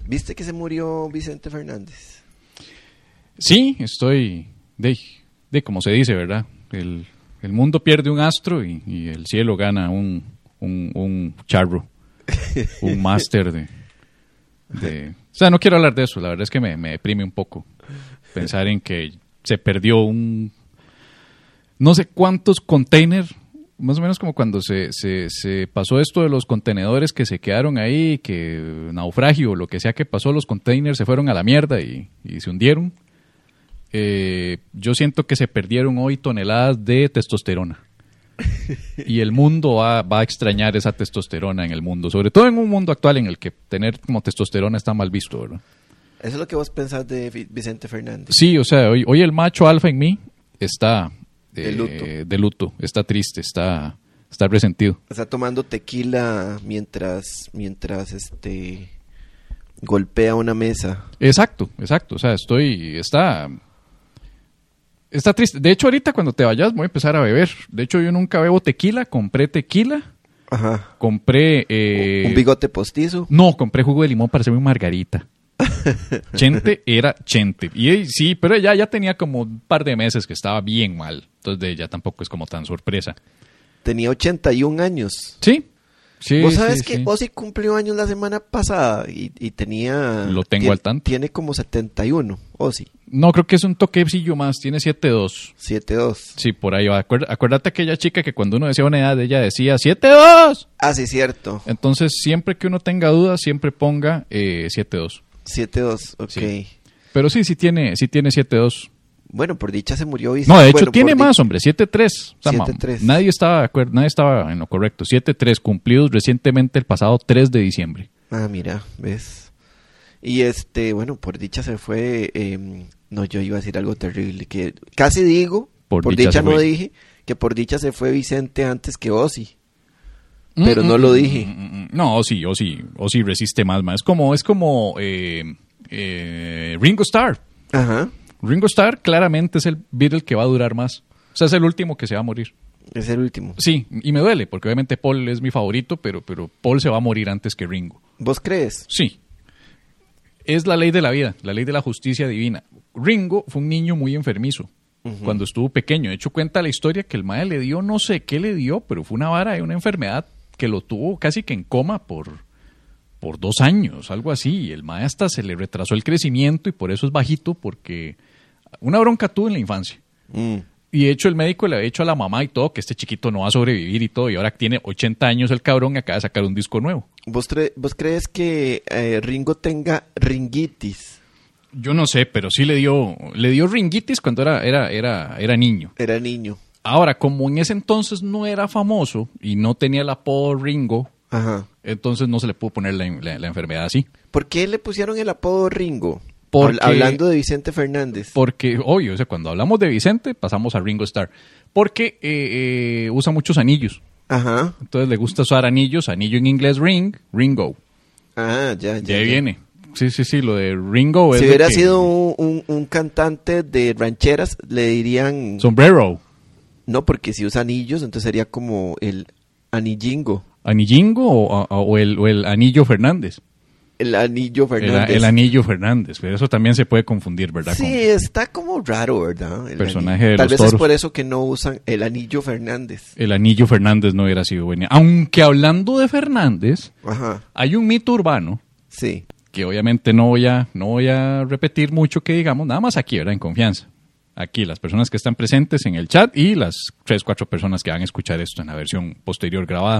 ¿Viste que se murió Vicente Fernández? Sí, estoy de como se dice, ¿verdad? El mundo pierde un astro y el cielo gana un charro, un máster de... O sea, no quiero hablar de eso, la verdad es que me deprime un poco pensar en que se perdió no sé cuántos containers, más o menos como cuando se pasó esto de los contenedores que se quedaron ahí, que naufragio o lo que sea que pasó, los containers se fueron a la mierda y se hundieron. Yo siento que se perdieron hoy toneladas de testosterona. Y el mundo va a extrañar esa testosterona en el mundo, sobre todo en un mundo actual en el que tener como testosterona está mal visto, ¿verdad? ¿Eso es lo que vos pensás de Vicente Fernández? Sí, o sea, hoy el macho alfa en mí está de luto, está triste, está resentido. Está tomando tequila mientras golpea una mesa. Exacto, o sea, está triste. De hecho, ahorita cuando te vayas voy a empezar a beber. De hecho, yo nunca bebo tequila. Compré tequila. Ajá. Compré... ¿Un bigote postizo? No, compré jugo de limón para hacerme margarita. Chente era Chente. Y sí, pero ya tenía como un par de meses que estaba bien mal. Entonces ya tampoco es como tan sorpresa. Tenía 81 años. Sí. Sí, vos sabes sí, que sí. Ozzy cumplió años la semana pasada y tenía... Lo tengo al tanto. Tiene como 71, Ozzy. No, creo que es un toquecillo más. Tiene 7'2". 7'2". Sí, por ahí va. Acuérdate aquella chica que cuando uno decía una edad, ella decía 7'2". Ah, sí, cierto. Entonces, siempre que uno tenga dudas, siempre ponga 7'2". 7'2", ok. Sí. Pero sí tiene 7'2". Bueno, por dicha se murió Vicente. No, de hecho tiene más, hombre, 7'3". O sea, 7'3". Nadie estaba en lo correcto. 7'3", cumplidos recientemente el pasado 3 de diciembre. Ah, mira, ¿ves? Y bueno, por dicha se fue... no, yo iba a decir algo terrible, que casi digo, por dicha no dije, que por dicha se fue Vicente antes que Ozzy. Pero no lo dije. No, Ozzy resiste más. Es como Ringo Starr. Ajá. Ringo Starr claramente es el Beatle que va a durar más. O sea, es el último que se va a morir. Es el último. Sí, y me duele, porque obviamente Paul es mi favorito, pero Paul se va a morir antes que Ringo. ¿Vos crees? Sí. Es la ley de la vida, la ley de la justicia divina. Ringo fue un niño muy enfermizo cuando estuvo pequeño. De hecho, cuenta la historia que el mae le dio, no sé qué le dio, pero fue una vara de una enfermedad que lo tuvo casi que en coma por 2 años, algo así. El mae hasta se le retrasó el crecimiento y por eso es bajito, porque una bronca tuvo en la infancia. Y de hecho el médico le había dicho a la mamá y todo que este chiquito no va a sobrevivir y todo, y ahora tiene 80 años el cabrón y acaba de sacar un disco nuevo. ¿Vos crees que Ringo tenga ringitis? Yo no sé, pero sí le dio ringitis cuando era niño. Era niño. Ahora, como en ese entonces no era famoso y no tenía el apodo Ringo, ajá, entonces no se le pudo poner la enfermedad así. ¿Por qué le pusieron el apodo Ringo? Porque, hablando de Vicente Fernández. Porque, obvio, o sea, cuando hablamos de Vicente, pasamos a Ringo Starr. Porque usa muchos anillos. Ajá. Entonces le gusta usar anillos, anillo en inglés Ringo. Ah, ya. De ahí viene. Sí, lo de Ringo es... Si hubiera sido un cantante de rancheras, le dirían... Sombrero. No, porque si usa anillos, entonces sería como el anillingo. ¿Anillingo o el Anillo Fernández? El Anillo Fernández. El Anillo Fernández, pero eso también se puede confundir, ¿verdad? Sí, está como raro, ¿verdad? El personaje de Tal los vez toros. es por eso que no usan el Anillo Fernández. El Anillo Fernández no hubiera sido bueno. Aunque hablando de Fernández, ajá, hay un mito urbano, sí, que obviamente no voy a repetir mucho que digamos, nada más aquí, ¿verdad? En confianza. Aquí, las personas que están presentes en el chat y las 3-4 personas que van a escuchar esto en la versión posterior grabada.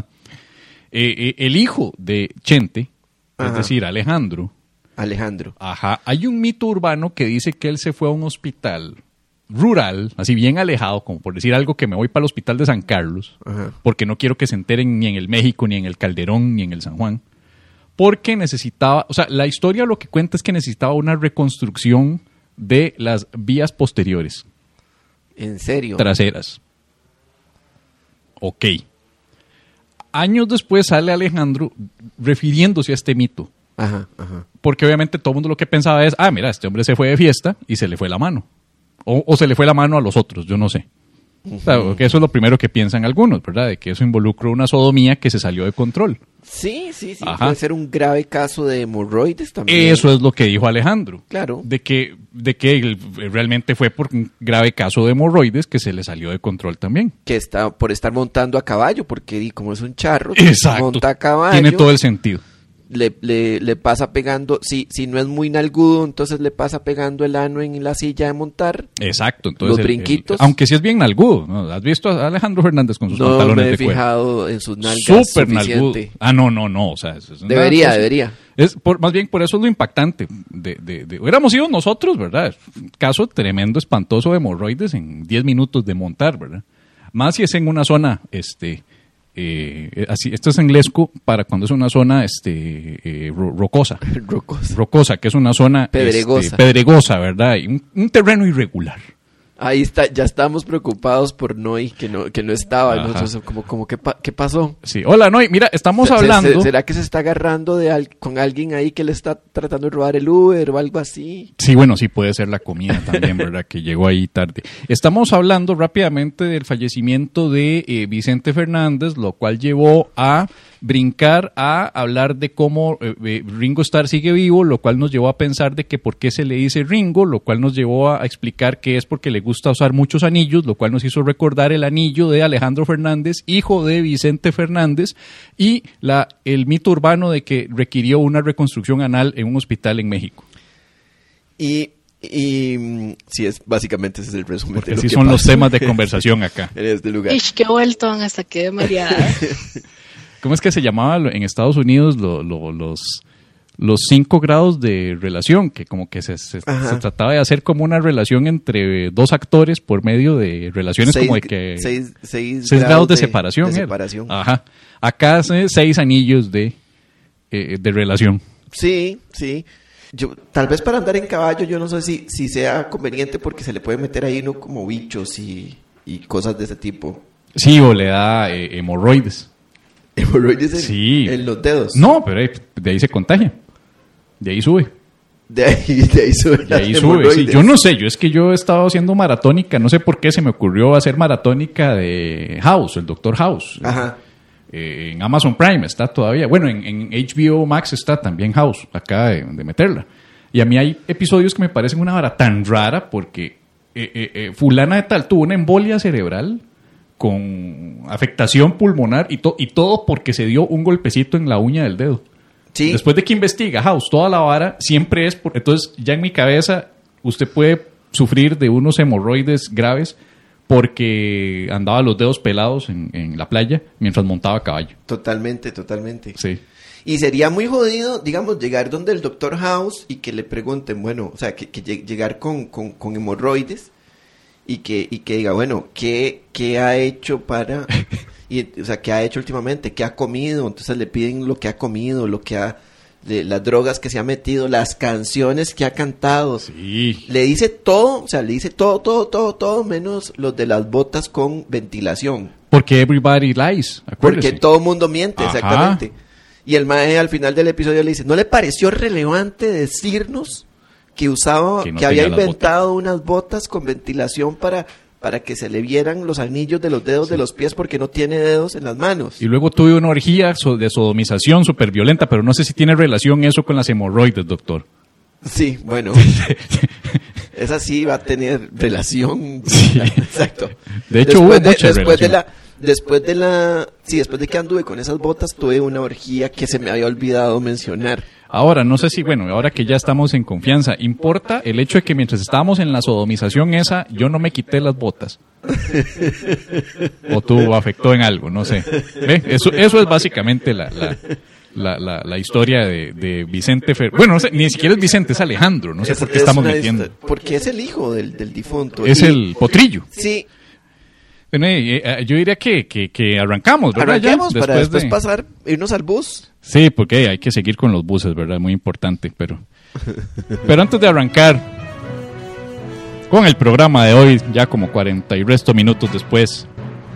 El hijo de Chente, ajá, es decir, Alejandro. Ajá. Hay un mito urbano que dice que él se fue a un hospital rural, así bien alejado, como por decir algo, que me voy para el hospital de San Carlos, ajá, porque no quiero que se enteren ni en el México, ni en el Calderón, ni en el San Juan, porque necesitaba, o sea, la historia lo que cuenta es que necesitaba una reconstrucción de las vías posteriores. ¿En serio? Traseras. Ok. Años después sale Alejandro refiriéndose a este mito. Ajá, ajá. Porque obviamente todo el mundo lo que pensaba es, mira, este hombre se fue de fiesta y se le fue la mano. O se le fue la mano a los otros, yo no sé. O sea, que eso es lo primero que piensan algunos, ¿verdad? De que eso involucra una sodomía que se salió de control. Sí. Puede ser un grave caso de hemorroides también. Eso es lo que dijo Alejandro. Claro. De que realmente fue por un grave caso de hemorroides que se le salió de control también. Que está por estar montando a caballo, porque como es un charro, exacto, monta a caballo. Tiene todo el sentido. Le pasa pegando, si no es muy nalgudo, entonces le pasa pegando el ano en la silla de montar. Exacto, entonces los brinquitos. Aunque sí es bien nalgudo, ¿no? ¿Has visto a Alejandro Fernández con sus pantalones de cuero? No me he fijado en sus nalgas. Súper nalgudo. No, o sea, debería. Más bien por eso es lo impactante. Hubiéramos sido nosotros, ¿verdad? Caso tremendo, espantoso de hemorroides en 10 minutos de montar, ¿verdad? Más si es en una zona, así, esto es en Lesco para cuando es una zona rocosa, que es una zona pedregosa, ¿verdad? Y un terreno irregular. Ahí está, ya estábamos preocupados por Noy, que no estaba. Nosotros como ¿qué pasó? Sí, hola Noy, mira, estamos hablando. ¿Será que se está agarrando con alguien ahí que le está tratando de robar el Uber o algo así? Sí, bueno, sí puede ser la comida también, ¿verdad? Que llegó ahí tarde. Estamos hablando rápidamente del fallecimiento de Vicente Fernández, lo cual llevó a brincar a hablar de cómo Ringo Starr sigue vivo, lo cual nos llevó a pensar de que por qué se le dice Ringo, lo cual nos llevó a explicar que es porque le gusta usar muchos anillos, lo cual nos hizo recordar el anillo de Alejandro Fernández, hijo de Vicente Fernández, y el mito urbano de que requirió una reconstrucción anal en un hospital en México. Y sí, básicamente ese es el resumen. Porque así son los temas de conversación acá. En este lugar. ¡Ish, qué vuelto! Hasta quedé mareada. ¿Cómo es que se llamaba en Estados Unidos los 5 grados de relación? Que como que se trataba de hacer como una relación entre dos actores por medio de relaciones como de que... 6 grados de separación. Ajá. Acá hace 6 anillos de relación. Sí. Tal vez para andar en caballo, yo no sé si sea conveniente porque se le puede meter ahí uno como bichos y cosas de ese tipo. Sí, o le da hemorroides. ¿Hemorroides en los dedos? No, pero de ahí se contagia. De ahí sube. De ahí sube. Sí, yo no sé, yo he estado haciendo maratónica, no sé por qué se me ocurrió hacer maratónica de House, el Dr. House. Ajá. En Amazon Prime está todavía. Bueno, en HBO Max está también House, acá de meterla. Y a mí hay episodios que me parecen una vara tan rara porque fulana de tal tuvo una embolia cerebral con afectación pulmonar y todo porque se dio un golpecito en la uña del dedo. Sí. Después de que investiga House toda la vara, siempre es entonces ya en mi cabeza usted puede sufrir de unos hemorroides graves porque andaba los dedos pelados en la playa mientras montaba caballo. Totalmente. Sí. Y sería muy jodido, digamos, llegar donde el Dr. House y que le pregunten, bueno, o sea, que llegar con hemorroides y que diga, bueno, ¿qué ha hecho para... o sea, ¿qué ha hecho últimamente? ¿Qué ha comido? Entonces le piden lo que ha comido, las drogas que se ha metido, las canciones que ha cantado. Sí. Le dice todo, o sea, le dice todo, menos los de las botas con ventilación. Porque everybody lies, acuérdese. Porque todo mundo miente, ajá, exactamente. Y el mae al final del episodio le dice, ¿no le pareció relevante decirnos que había inventado unas botas con ventilación para que se le vieran los anillos de los dedos de los pies porque no tiene dedos en las manos? Y luego tuve una orgía de sodomización súper violenta, pero no sé si tiene relación eso con las hemorroides, doctor. Sí, bueno. Esa sí va a tener relación. Sí. Exacto. De hecho, hubo mucha relación. Después de que anduve con esas botas, tuve una orgía que se me había olvidado mencionar. Ahora, no sé si, ahora que ya estamos en confianza, ¿importa el hecho de que mientras estábamos en la sodomización esa, yo no me quité las botas? ¿O tú afectó en algo? No sé. ¿Ve? Eso es básicamente la historia de Vicente Fernández. Bueno, no sé, ni siquiera es Vicente, es Alejandro. No sé por qué estamos metiendo. Porque es el hijo del difunto. Es el potrillo. Sí. Bueno, yo diría que arrancamos, ¿verdad? Arranquemos para después irnos al bus. Sí, porque hay que seguir con los buses, ¿verdad? Muy importante, pero antes de arrancar con el programa de hoy, ya como 40 y resto minutos después,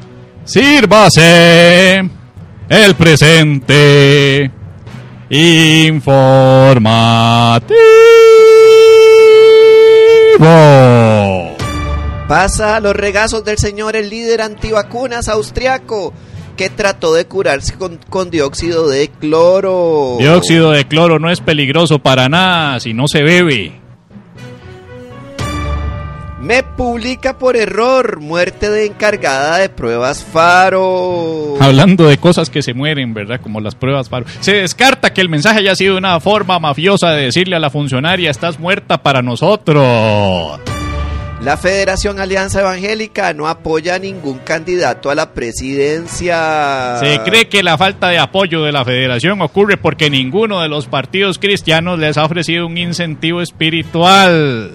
sírvase el presente informativo. pasa los regazos del señor, el líder antivacunas austriaco, que trató de curarse con dióxido de cloro. Dióxido de cloro no es peligroso para nada si no se bebe. Me publica por error muerte de encargada de pruebas Faro. Hablando de cosas que se mueren, ¿verdad? Como las pruebas Faro. Se descarta que el mensaje haya sido una forma mafiosa de decirle a la funcionaria: estás muerta para nosotros. La Federación Alianza Evangélica no apoya a ningún candidato a la presidencia. Se cree que la falta de apoyo de la federación ocurre porque ninguno de los partidos cristianos les ha ofrecido un incentivo espiritual.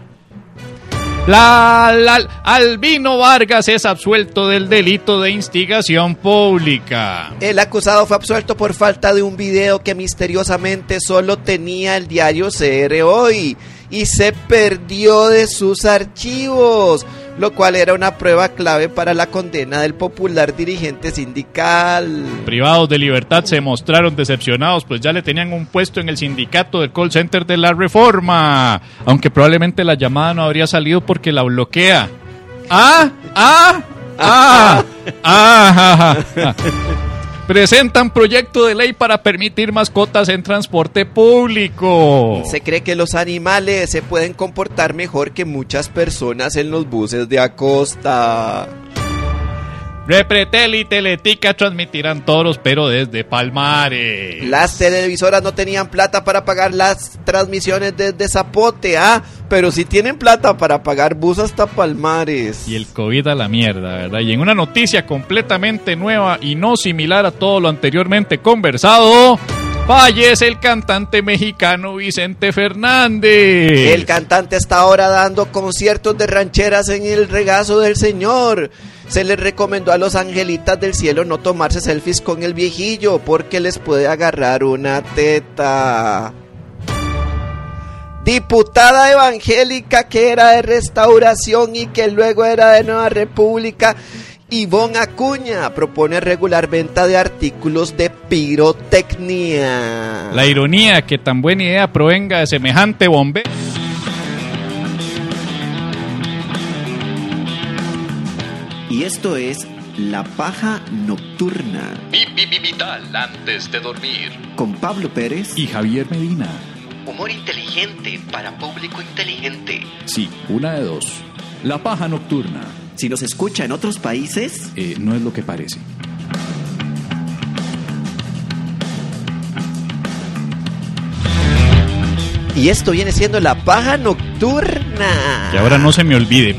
Albino Vargas es absuelto del delito de instigación pública. El acusado fue absuelto por falta de un video que misteriosamente solo tenía el diario CR Hoy y se perdió de sus archivos, lo cual era una prueba clave para la condena del popular dirigente sindical. Privados de libertad se mostraron decepcionados, pues ya le tenían un puesto en el sindicato del call center de la Reforma, aunque probablemente la llamada no habría salido porque la bloquea. Presentan proyecto de ley para permitir mascotas en transporte público. Se cree que los animales se pueden comportar mejor que muchas personas en los buses de Acosta. Repretel y Teletica transmitirán toros, pero desde Palmares. Las televisoras no tenían plata para pagar las transmisiones desde Zapote, pero sí tienen plata para pagar bus hasta Palmares. Y el COVID a la mierda, ¿verdad? Y en una noticia completamente nueva y no similar a todo lo anteriormente conversado, fallece el cantante mexicano Vicente Fernández. El cantante está ahora dando conciertos de rancheras en el regazo del señor. Se les recomendó a los angelitas del cielo no tomarse selfies con el viejillo porque les puede agarrar una teta. Diputada evangélica que era de Restauración y que luego era de Nueva República, Ivonne Acuña propone regular venta de artículos de pirotecnia. La ironía que tan buena idea provenga de semejante bombeo. Y esto es La Paja Nocturna. Vital antes de dormir. Con Pablo Pérez y Javier Medina. Humor inteligente para público inteligente. Sí, una de dos. La Paja Nocturna. Si nos escucha en otros países, no es lo que parece. Y esto viene siendo La Paja Nocturna. Y ahora no se me olvide.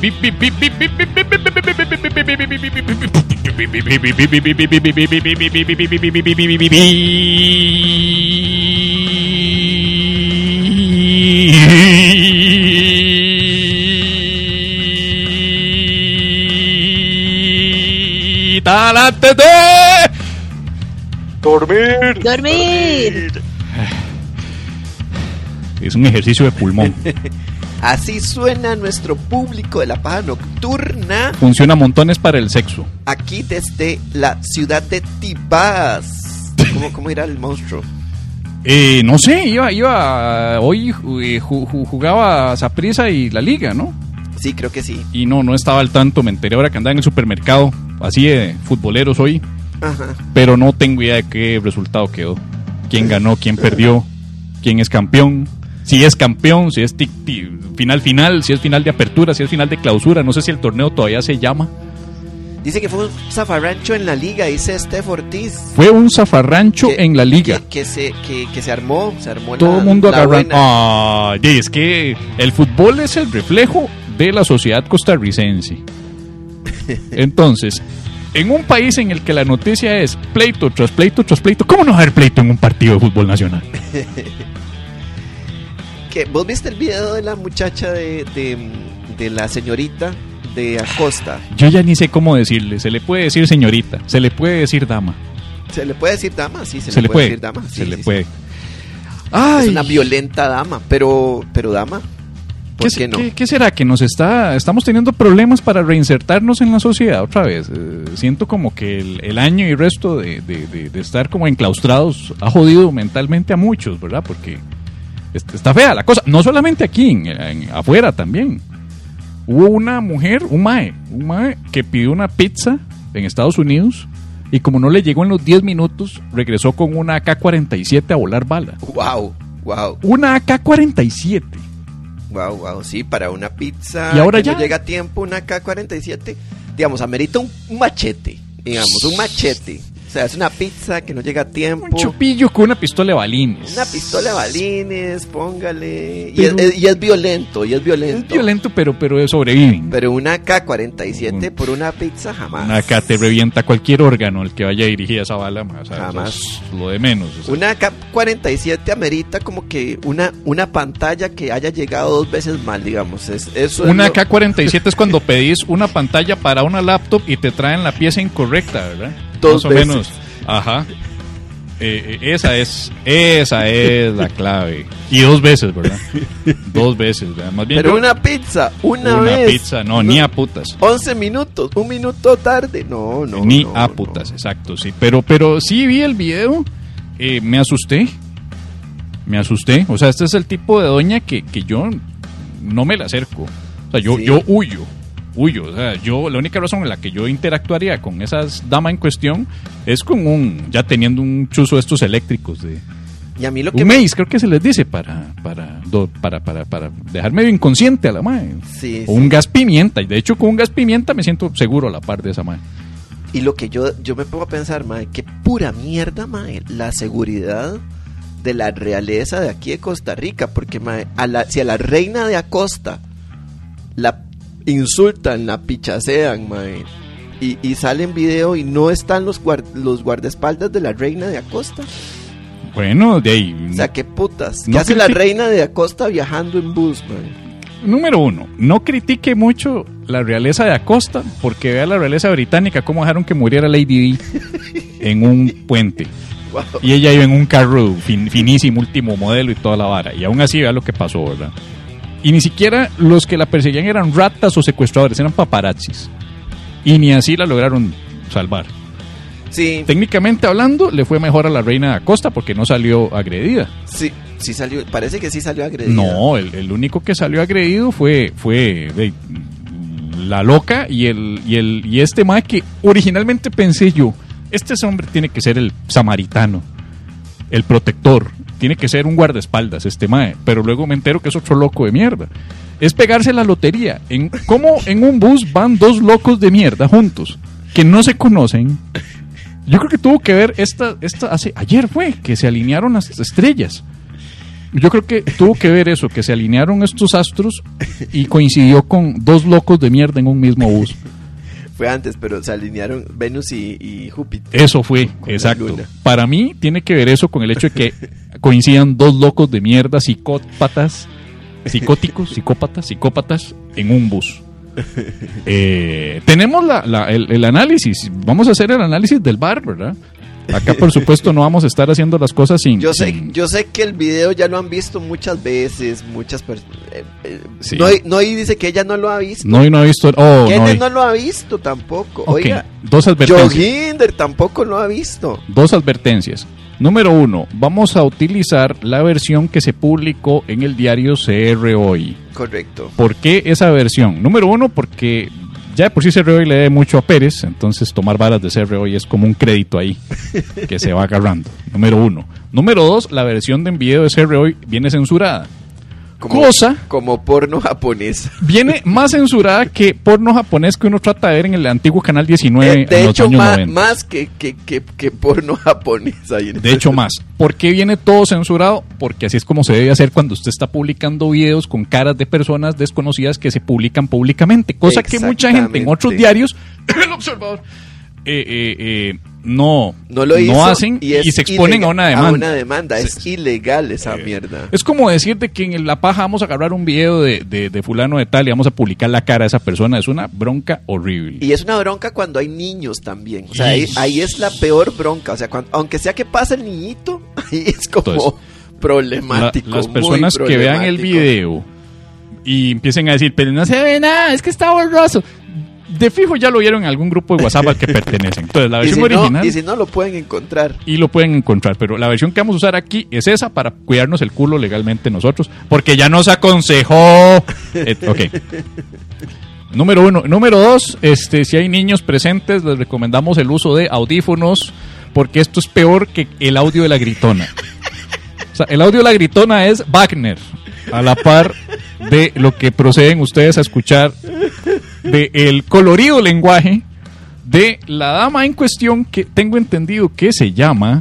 Antes de dormir. Es un ejercicio de pulmón. Así suena nuestro público de La Paja Nocturna. Funciona montones para el sexo. Aquí desde la ciudad de Tibás. ¿Cómo irá el monstruo? No sé, iba hoy jugaba Saprissa y la Liga, ¿no? Sí, creo que sí. Y no estaba al tanto, me enteré ahora que andaba en el supermercado, así de futboleros hoy. Ajá. Pero no tengo idea de qué resultado quedó. ¿Quién ganó? ¿Quién perdió? ¿Quién es campeón? Si es campeón, si es final, si es final de apertura, si es final de clausura. No sé si el torneo todavía se llama. Dice que fue un zafarrancho en la liga, dice Steph Ortiz. Fue un zafarrancho en la liga. Que se armó todo el mundo agarrando. Es que el fútbol es el reflejo de la sociedad costarricense. Entonces, en un país en el que la noticia es pleito tras pleito tras pleito, ¿cómo no va a haber pleito en un partido de fútbol nacional? ¿Vos viste el video de la muchacha de la señorita de Acosta? Yo ya ni sé cómo decirle. Se le puede decir señorita, se le puede decir dama. ¿Se le puede decir dama? Sí, se le puede decir dama. Sí, se le puede. Ay. Es una violenta dama, pero dama. ¿Por qué no? ¿Qué será? Que estamos teniendo problemas para reinsertarnos en la sociedad otra vez. Siento como que el año y resto de estar como enclaustrados ha jodido mentalmente a muchos, ¿verdad? Porque está fea la cosa. No solamente aquí, afuera también. Hubo una mujer, un mae que pidió una pizza en Estados Unidos y como no le llegó en los 10 minutos, regresó con una AK-47 a volar bala. Wow. Una AK-47. Wow, sí, para una pizza y ahora que ya no llega a tiempo, una AK-47, digamos, amerita un machete, digamos, un machete. O sea, es una pizza que no llega a tiempo. Un chupillo con una pistola de balines. Una pistola de balines, póngale. Y es violento, Es violento, pero sobreviven. Pero una AK-47 por una pizza jamás. Una AK te revienta cualquier órgano el que vaya dirigida esa bala. O sea, jamás. Es lo de menos. O sea. Una AK-47 amerita como que una pantalla que haya llegado 2 veces mal, digamos. Una AK-47 es cuando pedís una pantalla para una laptop y te traen la pieza incorrecta, ¿verdad? 2 Más o veces. menos. Ajá. Esa es la clave. Y 2 veces, ¿verdad? 2 veces, ¿verdad? Más bien pero una pizza, una vez. Una pizza, no, ni a putas. 11 minutos, 1 minuto tarde. No. Ni a putas, exacto, sí. Pero sí vi el video, me asusté. O sea, este es el tipo de doña que yo no me le acerco. O sea, yo huyo. O sea, la única razón en la que yo interactuaría con esas damas en cuestión es con ya teniendo un chuzo de estos eléctricos de y a mí lo que un maze, creo que se les dice para dejar medio inconsciente a la madre. Sí, o un gas pimienta, y de hecho con un gas pimienta me siento seguro a la par de esa madre. Y lo que yo me pongo a pensar, madre, qué pura mierda, madre, la seguridad de la realeza de aquí de Costa Rica, porque madre, si a la reina de Acosta la insultan, la pichasean, mae, y sale en video y no están los guardaespaldas de la reina de Acosta. Bueno, de ahí. O sea, qué putas. ¿Qué hace la reina de Acosta viajando en bus, mae? Número 1, no critique mucho la realeza de Acosta, porque vea la realeza británica cómo dejaron que muriera Lady Di en un puente. Wow. Y ella iba en un carro finísimo, último modelo y toda la vara. Y aún así vea lo que pasó, ¿verdad? Y ni siquiera los que la perseguían eran ratas o secuestradores, eran paparazzis. Y ni así la lograron salvar. Sí. Técnicamente hablando, le fue mejor a la reina de Acosta porque no salió agredida. Sí salió, parece que sí salió agredida. No, el único que salió agredido fue la loca y este mae que originalmente pensé yo, este hombre tiene que ser el samaritano, el protector. Tiene que ser un guardaespaldas este mae, pero luego me entero que es otro loco de mierda. Es pegarse la lotería. ¿Cómo en un bus van 2 locos de mierda juntos que no se conocen? Yo creo que tuvo que ver ayer fue que se alinearon las estrellas. Yo creo que tuvo que ver eso, que se alinearon estos astros y coincidió con 2 locos de mierda en un mismo bus. Fue antes, pero se alinearon Venus y Júpiter. Eso fue, exacto. Para mí tiene que ver eso con el hecho de que coincidan 2 locos de mierda, psicópatas en un bus. Tenemos el análisis. Vamos a hacer el análisis del bar, ¿verdad? Acá, por supuesto, no vamos a estar haciendo las cosas sin... Yo sé que el video ya lo han visto muchas veces, muchas personas... Sí. No, y dice que ella no lo ha visto. No ha visto... Kenneth no lo ha visto tampoco. Okay. Oiga, 2 advertencias. Joginder tampoco lo ha visto. 2 advertencias. Número 1, vamos a utilizar la versión que se publicó en el diario CR Hoy. Correcto. ¿Por qué esa versión? Número 1, porque... ya de por sí CR Hoy le debe mucho a Pérez, entonces tomar varas de CR Hoy es como un crédito ahí que se va agarrando. Número 1. Número 2, la versión de video de CR Hoy viene censurada. Como porno japonés. Viene más censurada que porno japonés que uno trata de ver en el antiguo Canal 19 de en los hecho, años 90. Más que porno japonés. Ahí de hecho, más. ¿Por qué viene todo censurado? Porque así es como se debe hacer cuando usted está publicando videos con caras de personas desconocidas que se publican públicamente. Cosa que mucha gente en otros diarios, El Observador, no hacen y se exponen a una demanda. Es ilegal esa mierda. Es como decir de que en La Paja vamos a agarrar un video de fulano de tal y vamos a publicar la cara de esa persona. Es una bronca horrible. Y es una bronca cuando hay niños también. O sea, ahí es la peor bronca. O sea, aunque sea que pase el niñito, ahí es como entonces, problemático. Las personas que vean el video y empiecen a decir, pero no se ve nada, es que está borroso. de fijo ya lo vieron en algún grupo de WhatsApp al que pertenecen. Entonces, la versión original... Y si no, lo pueden encontrar. Y lo pueden encontrar, pero la versión que vamos a usar aquí es esa para cuidarnos el culo legalmente nosotros, porque ya nos aconsejó. Ok. Número 1. Número 2, si hay niños presentes, les recomendamos el uso de audífonos, porque esto es peor que el audio de la gritona. O sea, el audio de la gritona es Wagner, a la par de lo que proceden ustedes a escuchar de el colorido lenguaje de la dama en cuestión, que tengo entendido que se llama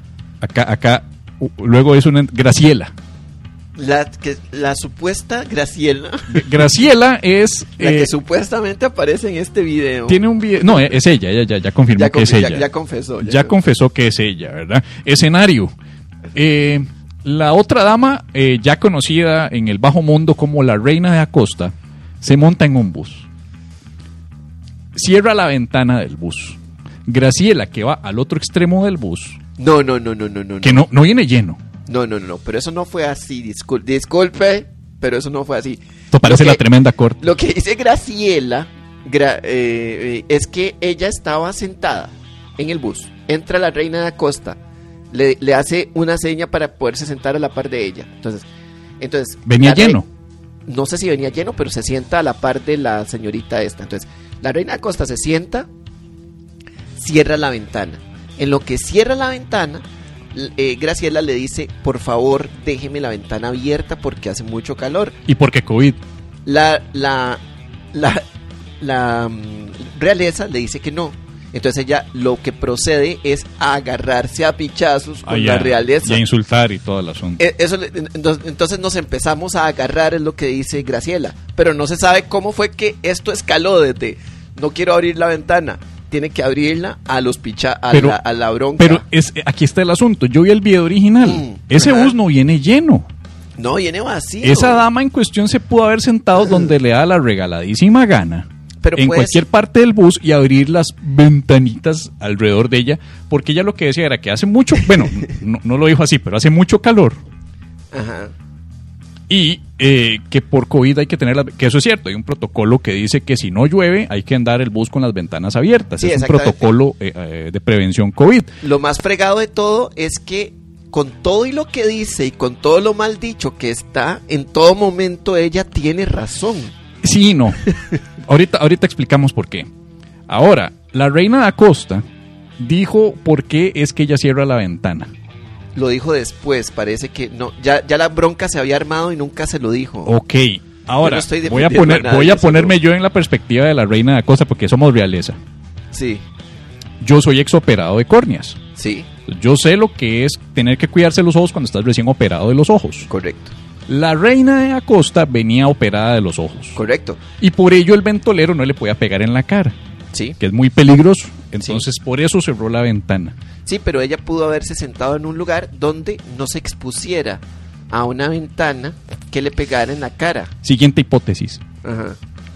luego es una Graciela. La supuesta Graciela. Graciela es la que supuestamente aparece en este video. Tiene un video. No, es ella, ya confirmó que es ella. Ya confesó. Ya confesó que es ella, ¿verdad? Escenario. La otra dama, ya conocida en el bajo mundo como la Reina de Acosta, se monta en un bus. Cierra la ventana del bus. Graciela, que va al otro extremo del bus. No. Que no viene lleno. No, pero eso no fue así. Disculpe, pero eso no fue así. Esto parece la tremenda corte. Lo que dice Graciela es que ella estaba sentada en el bus. Entra la Reina de Acosta, le hace una seña para poderse sentar a la par de ella. Entonces venía lleno. No sé si venía lleno, pero se sienta a la par de la señorita esta. Entonces, la Reina de Acosta se sienta, cierra la ventana. En lo que cierra la ventana, Graciela le dice, por favor, déjeme la ventana abierta porque hace mucho calor. ¿Y porque COVID? La realeza le dice que no. Entonces ella lo que procede es a agarrarse a pichazos con la realeza. Y a insultar y todo el asunto. Entonces nos empezamos a agarrar, es lo que dice Graciela. Pero no se sabe cómo fue que esto escaló desde no quiero abrir la ventana, tiene que abrirla a los a la bronca. Pero aquí está el asunto. Yo vi el video original. Ese bus no viene lleno. No, viene vacío. Esa dama en cuestión se pudo haber sentado donde le da la regaladísima gana. Pero en cualquier parte del bus y abrir las ventanitas alrededor de ella, porque ella lo que decía era que hace mucho, bueno, no lo dijo así, pero hace mucho calor. Ajá. Y que por COVID hay que tener que eso es cierto, hay un protocolo que dice que si no llueve hay que andar el bus con las ventanas abiertas. Sí, es un protocolo de prevención COVID. Lo más fregado de todo es que con todo y lo que dice y con todo lo mal dicho que está, en todo momento ella tiene razón. Sí, no. Ahorita explicamos por qué. Ahora, la Reina de Acosta dijo por qué es que ella cierra la ventana. Lo dijo después, parece que no, ya la bronca se había armado y nunca se lo dijo. Ok, ahora voy a ponerme yo en la perspectiva de la Reina de Acosta porque somos realeza. Sí. Yo soy exoperado de córneas. Sí. Yo sé lo que es tener que cuidarse los ojos cuando estás recién operado de los ojos. Correcto. La Reina de Acosta venía operada de los ojos. Correcto. Y por ello el ventolero no le podía pegar en la cara. Sí. Que es muy peligroso. Entonces por eso cerró la ventana. Sí, pero ella pudo haberse sentado en un lugar donde no se expusiera a una ventana que le pegara en la cara. Siguiente hipótesis. Ajá.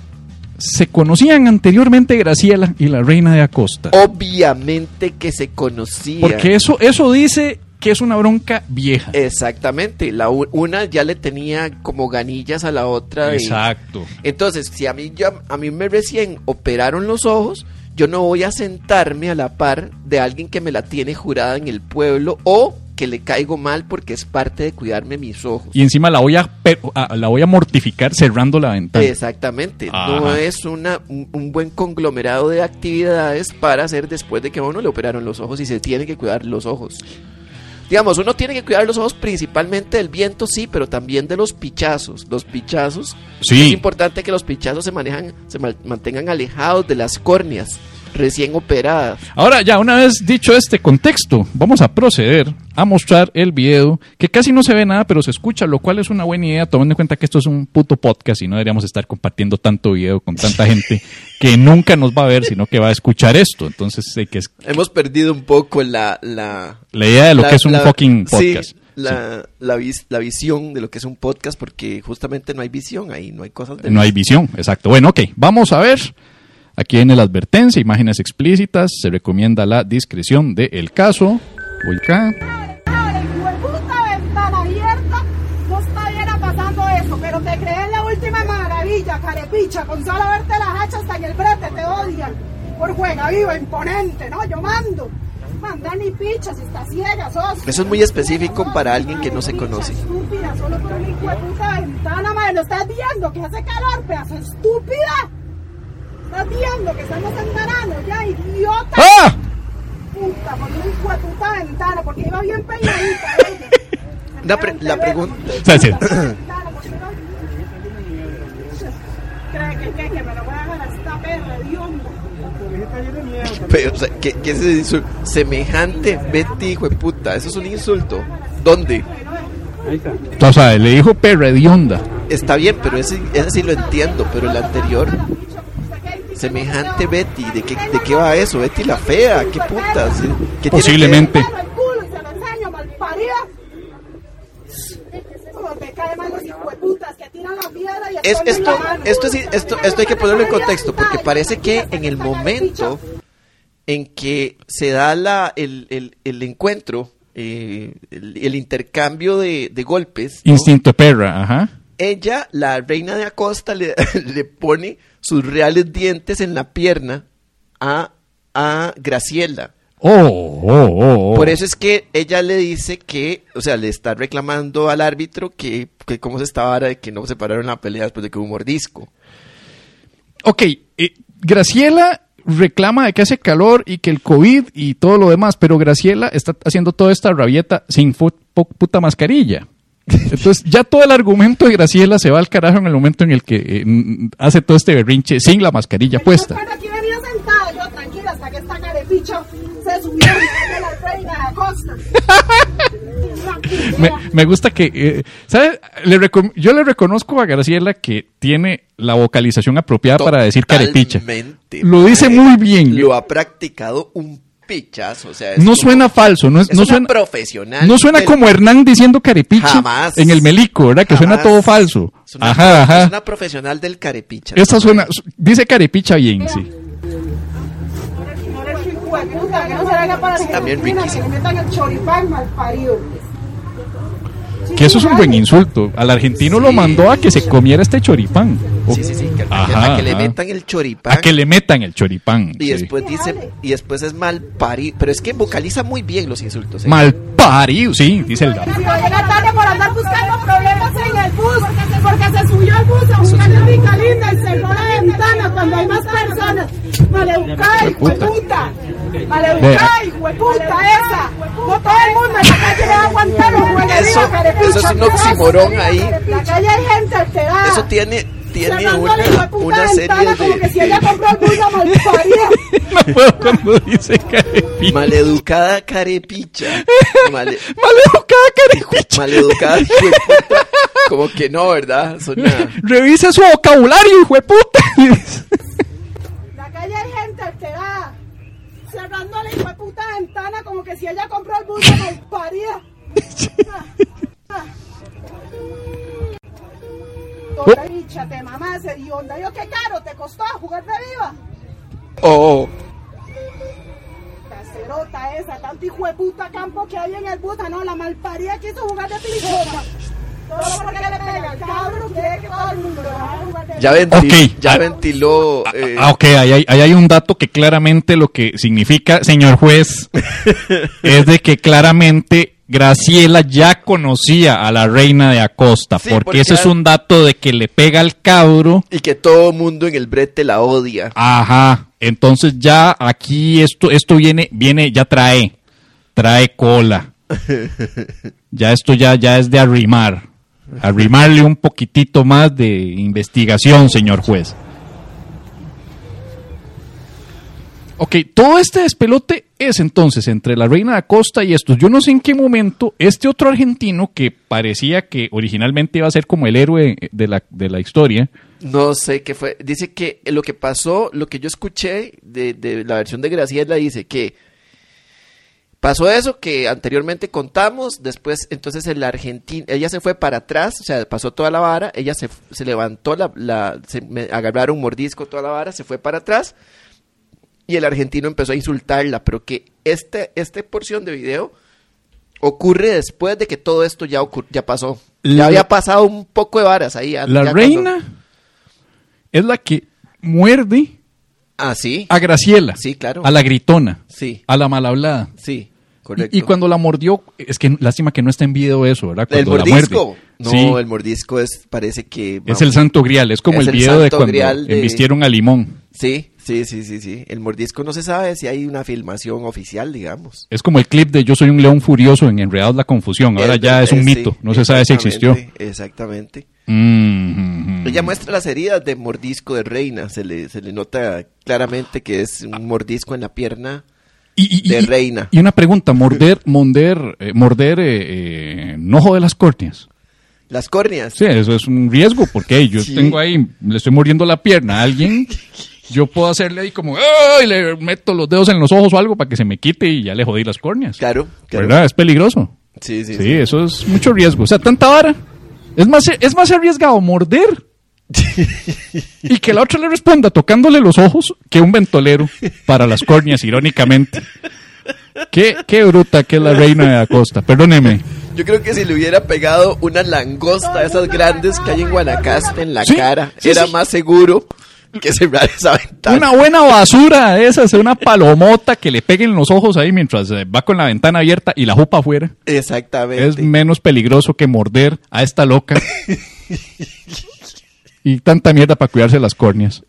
¿Se conocían anteriormente Graciela y la Reina de Acosta? Obviamente que se conocían. Porque eso dice que es una bronca vieja. Exactamente, una ya le tenía como ganillas a la otra. Exacto. Entonces, si a mí me recién operaron los ojos, yo no voy a sentarme a la par de alguien que me la tiene jurada en el pueblo o que le caigo mal porque es parte de cuidarme mis ojos. Y encima la voy a mortificar cerrando la ventana. Exactamente. Ajá. No es un buen conglomerado de actividades para hacer después de que a uno le operaron los ojos y se tiene que cuidar los ojos. Digamos, uno tiene que cuidar los ojos principalmente del viento, sí, pero también de los pichazos. Los pichazos, sí. Es importante que los pichazos se mantengan alejados de las córneas recién operadas. Ahora ya, una vez dicho este contexto, vamos a proceder a mostrar el video, que casi no se ve nada, pero se escucha, lo cual es una buena idea, tomando en cuenta que esto es un puto podcast y no deberíamos estar compartiendo tanto video con tanta gente que nunca nos va a ver, sino que va a escuchar esto. Entonces sé que hemos perdido un poco la idea de lo que es un fucking podcast. Sí. La visión de lo que es un podcast, porque justamente no hay visión ahí, no hay cosas de... No hay visión, exacto. Bueno, ok, vamos a ver. Aquí viene la advertencia, imágenes explícitas, se recomienda la discreción del caso. Voy acá. Puta ventana abierta, no está bien pasando eso, pero te crees la última última maravilla, carepicha, con solo verte las hachas hasta en el brete te odian. Por juega vivo, imponente, ¿no? Yo mando. Manda ni picha, si está ciega, sos. Eso es muy específico para alguien que no se conoce. Estúpida, solo por una hijueputa ventana, madre. ¿Lo estás viendo? Que hace calor, pedazo estúpida. ¿Estás viendo que estamos en verano ya, idiota? ¡Ah! Puta, por una hijueputa ventana, porque iba bien peinadita ella. La pregunta... ¿Cree que me lo voy a dejar a esta perra de onda? Pero, o sea, ¿qué es eso? Semejante Betty, hijo de puta. Eso es un insulto. ¿Dónde? O sea, le dijo perra hedionda. Está bien, pero ese sí lo entiendo. Pero el anterior, semejante Betty, ¿de qué va eso? Betty la fea, ¿qué putas? ¿Qué posiblemente. Esto hay que ponerlo en contexto, porque parece que en el momento en que se da el encuentro, el intercambio de golpes, ¿no? Instinto perra, ajá. Ella, la reina de Acosta, le pone sus reales dientes en la pierna a Graciela. Por eso es que ella le dice que, o sea, le está reclamando al árbitro que cómo se estaba ahora de que no se pararon la pelea después de que hubo un mordisco. Ok, Graciela reclama de que hace calor y que el COVID y todo lo demás, pero Graciela está haciendo toda esta rabieta sin puta mascarilla. Entonces ya todo el argumento de Graciela se va al carajo en el momento en el que hace todo este berrinche sin la mascarilla puesta. Aquí venía sentada yo tranquila hasta que esta carepicha se subió de la reina de Acosta. Me gusta que, ¿sabes? Yo le reconozco a Graciela que tiene la vocalización apropiada para decir carepicha. Lo dice muy bien. Lo ha practicado un pichazo, o sea, no suena falso, no suena profesional. No suena como Hernán diciendo carepicha jamás, en el Melico, ¿verdad? Que suena todo falso. Es una profesional del carepicha. Esta suena, dice carepicha bien, sí. También riquísimo. Que eso es un buen insulto. Al argentino lo mandó a que se comiera este choripán. Sí, a que le metan el choripán. A que le metan el choripán. Y después dice, y después es mal parido. Pero es que vocaliza muy bien los insultos. Mal parido, sí, dice el dato. Si va a llegar tarde por andar buscando problemas en el bus, porque se subió al bus a buscar la rica linda y cerró la ventana cuando hay más personas. Maleducada, hijueputa. Maleducada, hijueputa esa. No todo el mundo en la calle va a aguantar los juegueríos, carepicha. Eso es un oximorón ahí. En la calle hay gente alterada. Eso tiene una serie de... Como que si ella compró el bus, malparida. No puedo cuando dice carepicha. Maleducada carepicha. Maleducada carepicha. Maleducada hijueputa. Como que no, ¿verdad? Revisa su vocabulario, hijueputa. La calle hay gente alterada. Cerrando la hijueputa ventana como que si ella compró el bus, malparida. Toda bicha, te mamá ese onda. Yo qué caro te costó jugar de viva. Cacerota esa, tanto hijo de puta campo que hay en el bus. No, la malparida quiso jugar de pijoma. Todo porque le pega el cabrón, quiere que todo el mundo lo haga jugar de ya ventiló. Ok, ahí hay un dato que claramente lo que significa, señor juez, es de que claramente Graciela ya conocía a la reina de Acosta, sí, porque ese es un dato de que le pega al cabro. Y que todo mundo en el brete la odia. Ajá, entonces ya aquí esto viene, ya trae cola. Ya esto ya es de arrimarle un poquitito más de investigación, señor juez. Ok, todo este despelote es entonces entre la reina de Acosta y estos. Yo no sé en qué momento este otro argentino que parecía que originalmente iba a ser como el héroe de la historia. No sé qué fue. Dice que lo que pasó, lo que yo escuché de la versión de Graciela, dice que pasó eso que anteriormente contamos. Después entonces el argentino, ella se fue para atrás, o sea, pasó toda la vara. Ella se levantó, agarraron un mordisco toda la vara, se fue para atrás. Y el argentino empezó a insultarla, pero que esta porción de video ocurre después de que todo esto ya pasó. Ya había pasado un poco de varas ahí. La reina es la que muerde ¿sí? a Graciela. Sí, claro. A la gritona. Sí. A la mal hablada. Sí, correcto. Y cuando la mordió, es que lástima que no está en video eso, ¿verdad? Cuando ¿El mordisco? La muerde. No, sí. El mordisco parece que... Es el santo grial, es como el video de cuando embistieron a Limón. Sí. El mordisco no se sabe si hay una filmación oficial, digamos. Es como el clip de Yo soy un león furioso en Enredados la confusión. Ahora ya es un mito, no se sabe si existió. Exactamente. Mm-hmm. Ella muestra las heridas de mordisco de Reina. Se le nota claramente que es un mordisco en la pierna de Reina. Y una pregunta, morder no jode las córneas. Las córneas. Sí, eso es un riesgo, porque yo tengo ahí, le estoy mordiendo la pierna a alguien, yo puedo hacerle ahí como, ¡ay! Le meto los dedos en los ojos o algo para que se me quite y ya le jodí las córneas. Claro. ¿Verdad? Es peligroso. Sí. Eso es mucho riesgo. O sea, tanta vara. Es más arriesgado morder y que la otra le responda tocándole los ojos que un ventolero para las córneas, irónicamente. Qué bruta que es la reina de Acosta. Perdóneme. Yo creo que si le hubiera pegado una langosta de esas grandes que hay en Guanacaste en la cara, era más seguro que cerrar esa ventana. Una buena basura de esas, una palomota que le peguen los ojos ahí mientras va con la ventana abierta y la jupa afuera. Exactamente. Es menos peligroso que morder a esta loca. Y tanta mierda para cuidarse las córneas.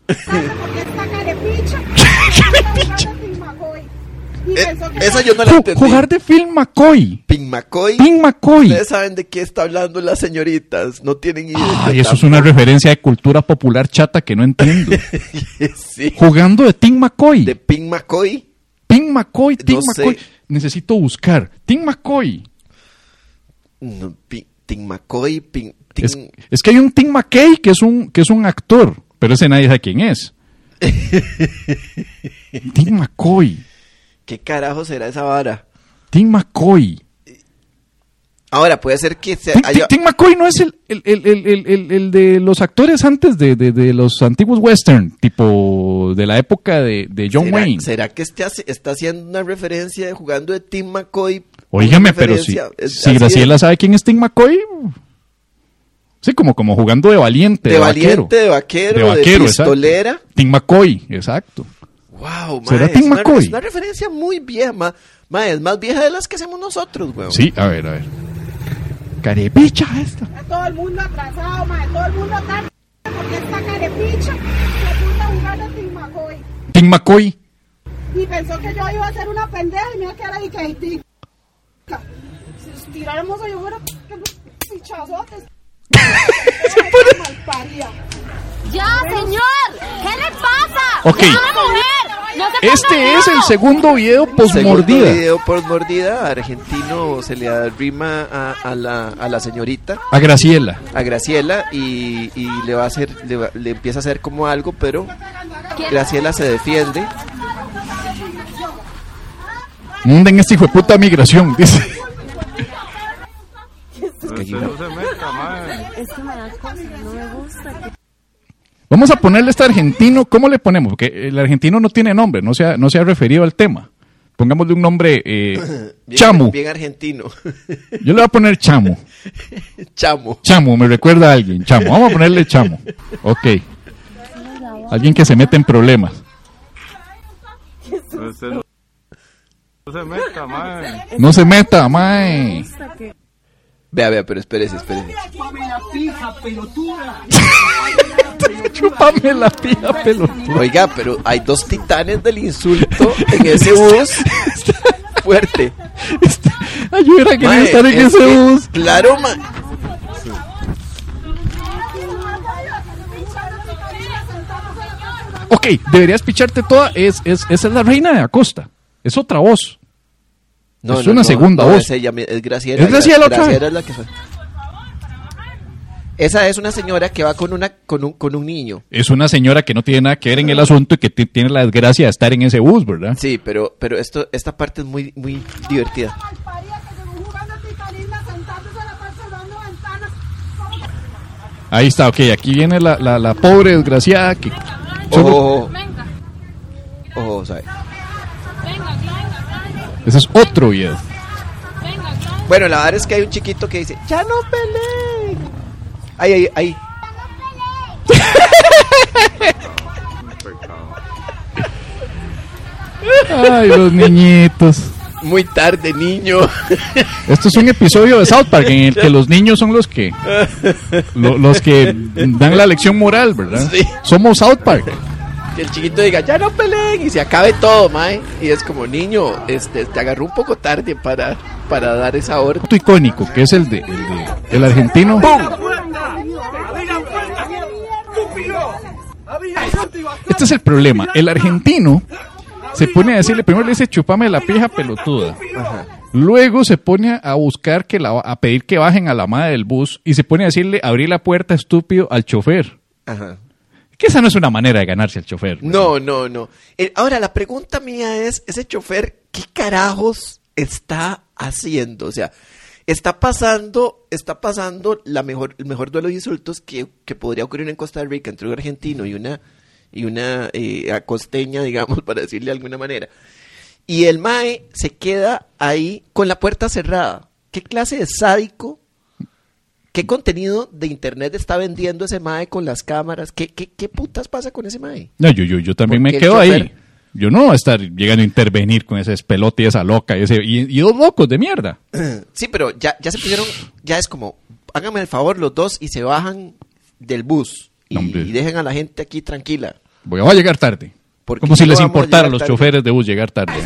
Esa yo no la entendí. Jugar de Phil McCoy. Ping McCoy. Ustedes saben de qué está hablando las señoritas. No tienen idea. Ay, eso es una referencia de cultura popular chata que no entiendo. Sí. Jugando de Tim McCoy. ¿De Ping McCoy? Tim McCoy. Necesito buscar. Tim McCoy. No, Tim McCoy. Es que hay un Tim McKay que es un actor, pero ese nadie sabe quién es. Tim McCoy. ¿Qué carajo será esa vara? Tim McCoy. Ahora, puede ser que sea... Tim McCoy no es el de los actores antes de los antiguos western, tipo de la época de John Wayne. ¿Será que está haciendo una referencia de jugando de Tim McCoy? Óigame, pero si Graciela sabe quién es Tim McCoy... Sí, como jugando de valiente, de vaquero, de pistolera. Exacto. Tim McCoy, exacto. Wow, ¿será Tim McCoy? Es una referencia muy vieja, es más vieja de las que hacemos nosotros, weón. Sí, a ver. Carepicha esta. Todo el mundo atrasado, todo el mundo tarde, porque esta carepicha se puso a jugar de Tim McCoy. Tim McCoy. Y pensó que yo iba a hacer una pendeja y me iba a quedar ahí que si tiráramos a yo fuera pichazotes. ¡Ya, señor! ¿Qué le pasa? Ok. Este es el segundo video post-mordida. Argentino se le arrima a la señorita. A Graciela. Y le va a hacer, le empieza a hacer como algo, pero Graciela se defiende. Munden este hijo de puta migración, dice. Es que me da cosa, no me gusta. Vamos a ponerle este argentino, ¿cómo le ponemos? Porque el argentino no tiene nombre, no se ha referido al tema. Pongámosle un nombre, Chamu. Bien argentino. Yo le voy a poner Chamu. Chamu, me recuerda a alguien, Chamu. Vamos a ponerle Chamu. Ok. Alguien que se mete en problemas. No se meta, mae. Vea, pero espérese. Chúpame la pija pelotuda. Oiga, pero hay dos titanes del insulto en ese bus. Fuerte. Ay, yo hubiera querido estar en ese bus. Claro, man. Ok, deberías picharte toda. Esa es la reina de Acosta. Es otra voz. No, es una segunda voz. Es Graciela. ¿Es Graciela otra vez? Graciela es la que fue. Esa es una señora que va con un niño. Es una señora que no tiene nada que ver en el asunto y que tiene la desgracia de estar en ese bus, ¿verdad? Sí, pero esta parte es muy, muy divertida. Ahí está, ok, aquí viene la pobre desgraciada que... Ojo, ¿sabes? Ese es otro video. Bueno, la verdad es que hay un chiquito que dice, ya no peleen. Ahí. Ay, los niñitos. Muy tarde, niño. Esto es un episodio de South Park en el que los niños son los que dan la lección moral, ¿verdad? Sí. Somos South Park. Que el chiquito diga, ya no peleen, y se acabe todo, mae. Y es como, niño, te agarró un poco tarde para dar esa orden. Punto icónico, que es el argentino. Este es el problema. El argentino se pone a decirle, primero le dice, chupame la pija pelotuda. Ajá. Luego se pone a buscar a pedir que bajen a la madre del bus y se pone a decirle, abrí la puerta, estúpido, al chofer. Ajá. Que esa no es una manera de ganarse al chofer. No. Ahora, la pregunta mía es, ese chofer, ¿qué carajos está haciendo? O sea, está pasando el mejor duelo de insultos que podría ocurrir en Costa Rica entre un argentino y una costeña, digamos, para decirle de alguna manera. Y el mae se queda ahí con la puerta cerrada. ¿Qué clase de sádico? ¿Qué contenido de internet está vendiendo ese mae con las cámaras? ¿Qué putas pasa con ese mae? No, yo también me quedo ahí. Yo no voy a estar llegando a intervenir con ese espelote y esa loca y dos locos de mierda. Sí, pero ya se pusieron, ya es como, háganme el favor los dos y se bajan del bus y dejen a la gente aquí tranquila. Voy a llegar tarde. Como si les importara a los choferes de bus llegar tarde.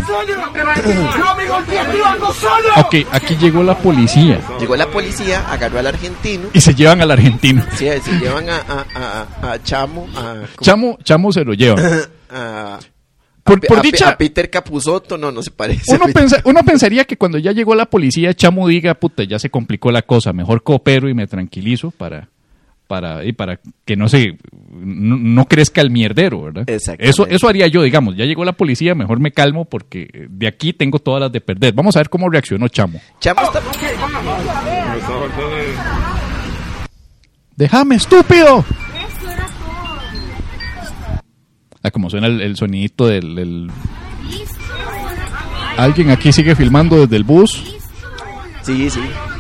Ok, aquí llegó la policía. Llegó la policía, agarró al argentino. Y se llevan al argentino. Sí, se llevan a Chamo. Chamo se lo llevan. Por dicha, a Peter Capusotto, no se parece. Uno pensaría que cuando ya llegó la policía, Chamo diga, puta, ya se complicó la cosa, mejor coopero y me tranquilizo para que no crezca el mierdero, ¿verdad? Eso haría yo, digamos, ya llegó la policía, mejor me calmo porque de aquí tengo todas las de perder. Vamos a ver cómo reaccionó Chamo. Chamo está... ¡Déjame, estúpido! Como suena el sonidito del... ¿Alguien aquí sigue filmando desde el bus? Sí.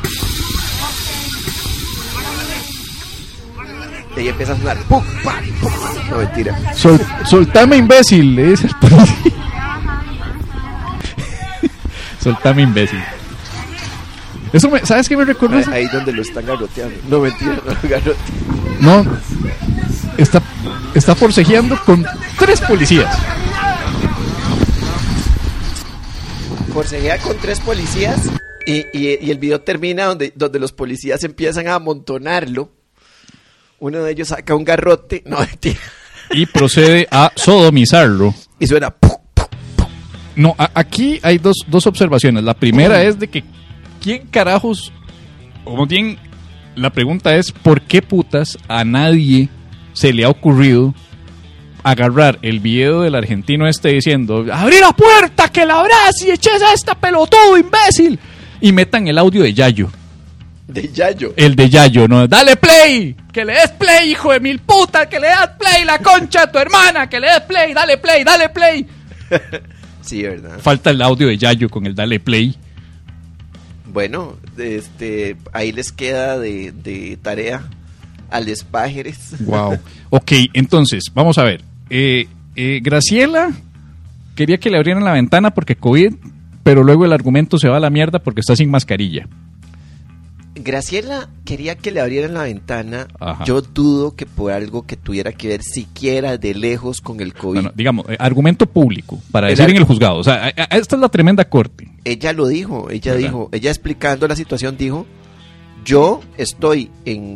Y ahí empieza a sonar. ¡Pum! ¡Pam! ¡Pum! No, mentira. Soltame, imbécil, le dice el policía. Soltame, imbécil. Eso ¿sabes qué me recuerda? Ahí donde lo están garroteando. No, mentira, no lo garrotean. No, está forcejeando con 3 policías. Forcejea con 3 policías y el video termina donde los policías empiezan a amontonarlo. Uno de ellos saca un garrote. No, mentira. Y procede a sodomizarlo. Y suena... No, aquí hay dos observaciones. La primera es de que ¿quién carajos? O más bien, la pregunta es ¿por qué putas a nadie se le ha ocurrido agarrar el video del argentino diciendo ¡abrí la puerta, que la abras y eches a esta pelotudo, imbécil! Y metan el audio de Yayo. ¿De Yayo? El de Yayo, ¿no? ¡Dale play! ¡Que le des play, hijo de mil putas! ¡Que le das play, la concha de tu hermana! ¡Que le des play! ¡Dale play, dale play! Sí, ¿verdad? Falta el audio de Yayo con el dale play. Bueno, ahí les queda de tarea a los pájaros. Wow. Ok, entonces, vamos a ver. Graciela quería que le abrieran la ventana porque COVID, pero luego el argumento se va a la mierda porque está sin mascarilla. Graciela quería que le abrieran la ventana. Ajá. Yo dudo que por algo que tuviera que ver siquiera de lejos con el COVID. Bueno, digamos, argumento público para decir en el juzgado. O sea, esta es la tremenda corte. Ella lo dijo, ella explicando la situación dijo, yo estoy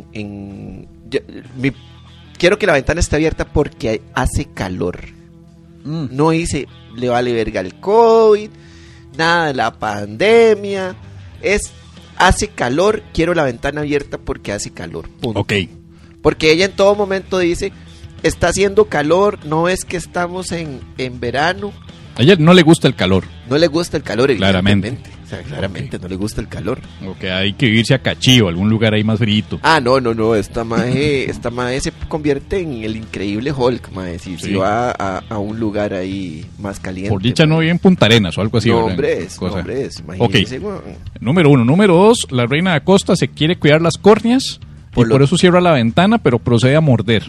quiero que la ventana esté abierta porque hace calor. No dice, le vale verga el COVID, nada de la pandemia, hace calor, quiero la ventana abierta porque hace calor. Punto. Ok. Porque ella en todo momento dice, está haciendo calor, no es que estamos en verano. A ella no le gusta el calor. No le gusta el calor, claramente. O sea, claramente no le gusta el calor. Ok, hay que irse a Cachío, algún lugar ahí más frito. No, esta mae se convierte en el increíble Hulk, mae, si va a un lugar ahí más caliente. Por dicha no vive en Punta Arenas o algo así. No, hombre, imagínese. Ok, número 1. Número 2, la reina de Acosta se quiere cuidar las córneas por eso cierra la ventana, pero procede a morder.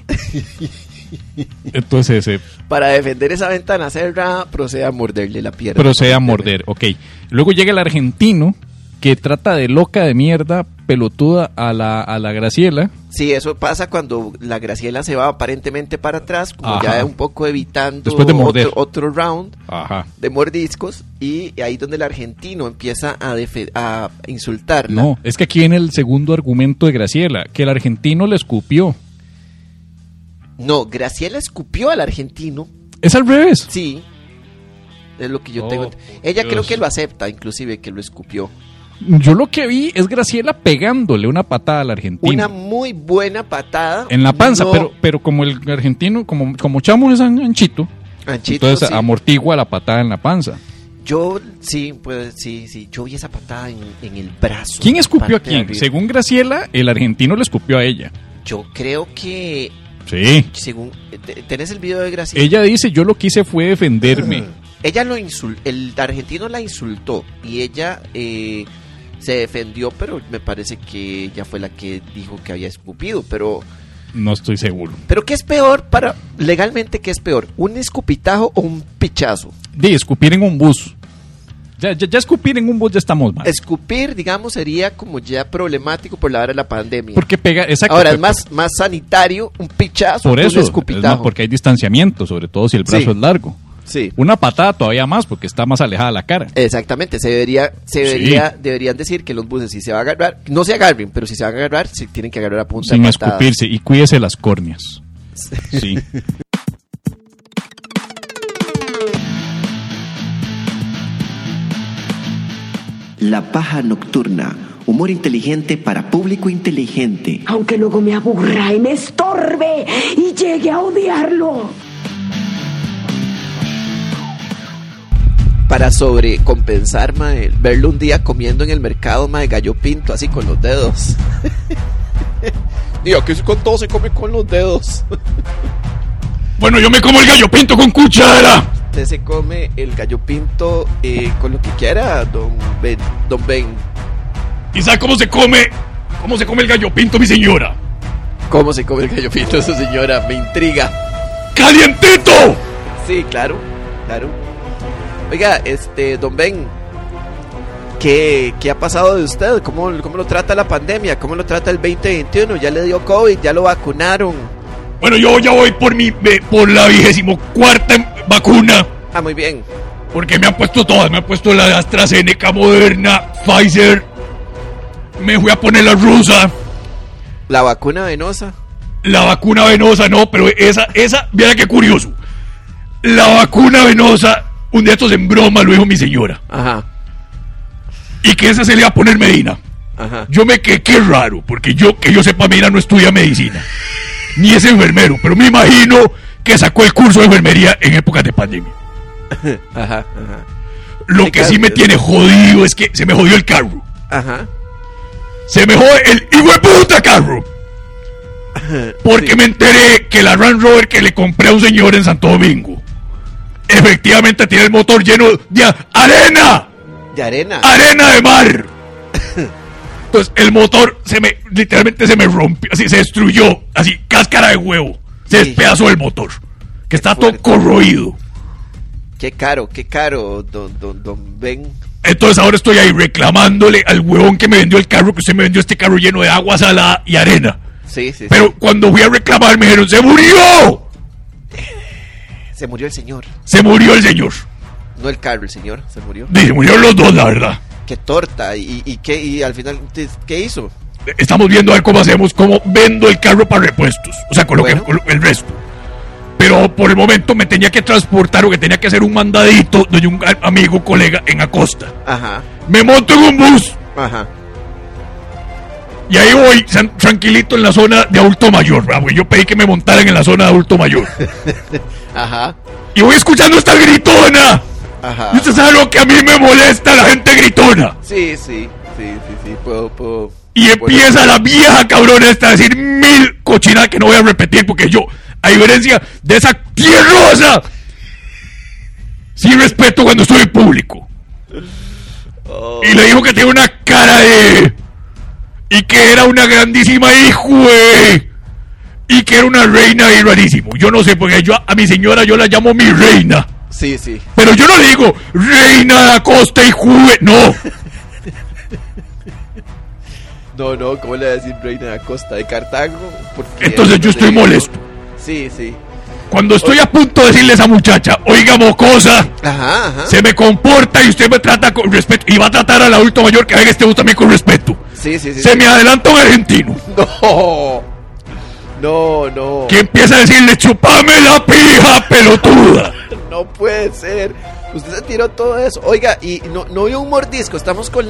Entonces para defender esa ventana cerrada, procede a morderle la pierna. Procede a morder, ok. Luego llega el argentino que trata de loca de mierda, pelotuda a la Graciela. Sí, eso pasa cuando la Graciela se va aparentemente para atrás, como ya un poco evitando después de morder. Otro round de mordiscos, y ahí donde el argentino empieza a insultarla. No, es que aquí viene el segundo argumento de Graciela, que el argentino le escupió. No, Graciela escupió al argentino. ¿Es al revés? Sí, es lo que yo tengo. Ella creo que lo acepta, inclusive, que lo escupió. Yo lo que vi es Graciela pegándole una patada al argentino. Una muy buena patada. En la panza, pero como el argentino, como Chamo es anchito, entonces sí amortigua la patada en la panza. Yo, sí, yo vi esa patada en el brazo. ¿Quién escupió a quién? Según Graciela, el argentino le escupió a ella. Yo creo que... Sí. Según, ¿tenés el video de Graciela? Ella dice, yo lo que hice fue defenderme. Ella lo insultó, el argentino la insultó y ella se defendió, pero me parece que ella fue la que dijo que había escupido, pero... No estoy seguro. ¿Pero qué es peor legalmente qué es peor? ¿Un escupitajo o un pichazo? Escupir en un bus. Ya escupir en un bus ya estamos mal. Escupir, digamos, sería como ya problemático por la hora de la pandemia. Porque pega, exacto. Ahora es más sanitario un pichazo por eso, un escupitajo. Porque hay distanciamiento, sobre todo si el brazo es largo. Sí. Una patada todavía más porque está más alejada la cara. Exactamente, deberían decir que los buses, si se va a agarrar, no se agarren, pero si se van a agarrar, se tienen que agarrar a punta de patada. Sin escupirse, y cuídese las córneas. Sí. La paja nocturna, humor inteligente para público inteligente. Aunque luego me aburra y me estorbe y llegue a odiarlo. Para sobrecompensar, mae, verlo un día comiendo en el mercado, mae, gallo pinto, así con los dedos. Digo, que con todo se come con los dedos. Bueno, yo me como el gallo pinto con cuchara. Usted se come el gallo pinto con lo que quiera, don Ben. ¿Y sabe cómo se come el gallo pinto, mi señora? ¿Cómo se come el gallo pinto, su señora? Me intriga. ¡Calientito! Sí, claro. Oiga, don Ben, ¿qué ha pasado de usted? ¿Cómo lo trata la pandemia? ¿Cómo lo trata el 2021? ¿Ya le dio COVID? ¿Ya lo vacunaron? Bueno, yo ya voy por la 24ª vacuna. Ah, muy bien. Porque me han puesto todas. Me han puesto la AstraZeneca, Moderna, Pfizer. Me fui a poner la rusa. ¿La vacuna venosa? La vacuna venosa, no, pero esa, mira qué curioso. La vacuna venosa, un día esto en broma lo dijo mi señora. Ajá. Y que esa se le iba a poner Medina. Ajá. Yo me quedé, qué raro, porque que yo sepa, Medina no estudia medicina. Ni es enfermero, pero me imagino que sacó el curso de enfermería en épocas de pandemia. Ajá. Lo que sí me tiene jodido es que se me jodió el carro. Ajá. Se me jode el hijo de puta carro. Porque sí, me enteré que la Land Rover que le compré a un señor en Santo Domingo efectivamente tiene el motor lleno de arena. ¿De arena? Arena de mar. Entonces el motor literalmente se me rompió, así se destruyó, así cáscara de huevo. Se despedazó el motor, que está todo corroído. Qué caro, don Ben. Entonces ahora estoy ahí reclamándole al huevón que me vendió el carro, que usted me vendió este carro lleno de agua salada y arena. Sí. Pero cuando fui a reclamar me dijeron, ¡se murió! Se murió el señor. Se murió el señor. No el carro, el señor, se murió. Sí, se murieron los dos, la verdad. Qué torta, y al final, ¿qué hizo? Estamos viendo a ver cómo vendo el carro para repuestos, o sea, con el resto. Pero por el momento me tenía que transportar o que tenía que hacer un mandadito de un amigo, colega en Acosta. Ajá. Me monto en un bus. Ajá. Y ahí voy tranquilito en la zona de adulto mayor, ¿verdad? Yo pedí que me montaran en la zona de adulto mayor. Ajá. Y voy escuchando esta gritona. Ajá. Y usted sabe lo que a mí me molesta, la gente gritona. Sí, puedo. Y empieza la vieja cabrona esta a decir 1000 cochinadas que no voy a repetir porque yo, a diferencia de esa tierrosa, sí respeto cuando estoy en público. Y le dijo que tenía una cara de... Y que era una grandísima hijue. Y que era una reina y rarísimo. Yo no sé, porque yo a mi señora yo la llamo mi reina. Sí. Pero yo no le digo reina de Acosta hijue, no. No, ¿cómo le voy a decir reina de Acosta? ¿De Cartago? Entonces yo estoy molesto. Sí. Cuando estoy a punto de decirle a esa muchacha, oiga mocosa, ajá. se me comporta y usted me trata con respeto, y va a tratar al adulto mayor que haga este bus también con respeto. Sí. Se me adelanta un argentino. No. Que empieza a decirle, chupame la pija, pelotuda. No puede ser. Usted se tiró todo eso. Oiga, y no vio un mordisco. Estamos con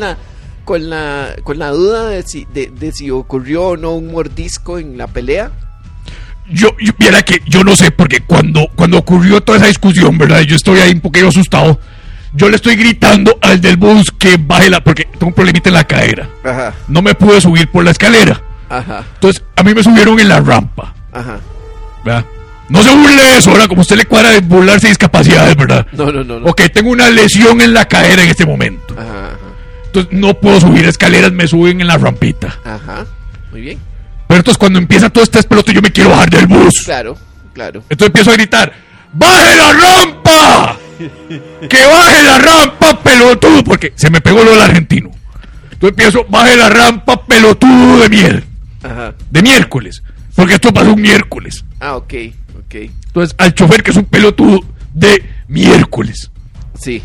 la duda de si ocurrió o no un mordisco en la pelea. Yo viera que yo no sé, porque cuando ocurrió toda esa discusión, ¿verdad? Yo estoy ahí un poquito asustado. Yo le estoy gritando al del bus que baje porque tengo un problemita en la cadera. Ajá. No me pude subir por la escalera. Ajá. Entonces, a mí me subieron en la rampa. Ajá. ¿Verdad? No se burle de eso, ¿verdad? Como usted le cuadra de burlarse de discapacidades, ¿verdad? No. Ok, tengo una lesión en la cadera en este momento. Ajá. Entonces, no puedo subir escaleras, me suben en la rampita. Ajá. Muy bien. Pero entonces, cuando empieza todo este espelote, yo me quiero bajar del bus. Claro. Entonces empiezo a gritar, ¡baje la rampa! ¡Que baje la rampa, pelotudo! Porque se me pegó lo del argentino. Entonces empiezo, baje la rampa, pelotudo de miel. Ajá. De miércoles. Porque esto pasó un miércoles. Ah, ok. Entonces, al chofer que es un pelotudo de miércoles. Sí.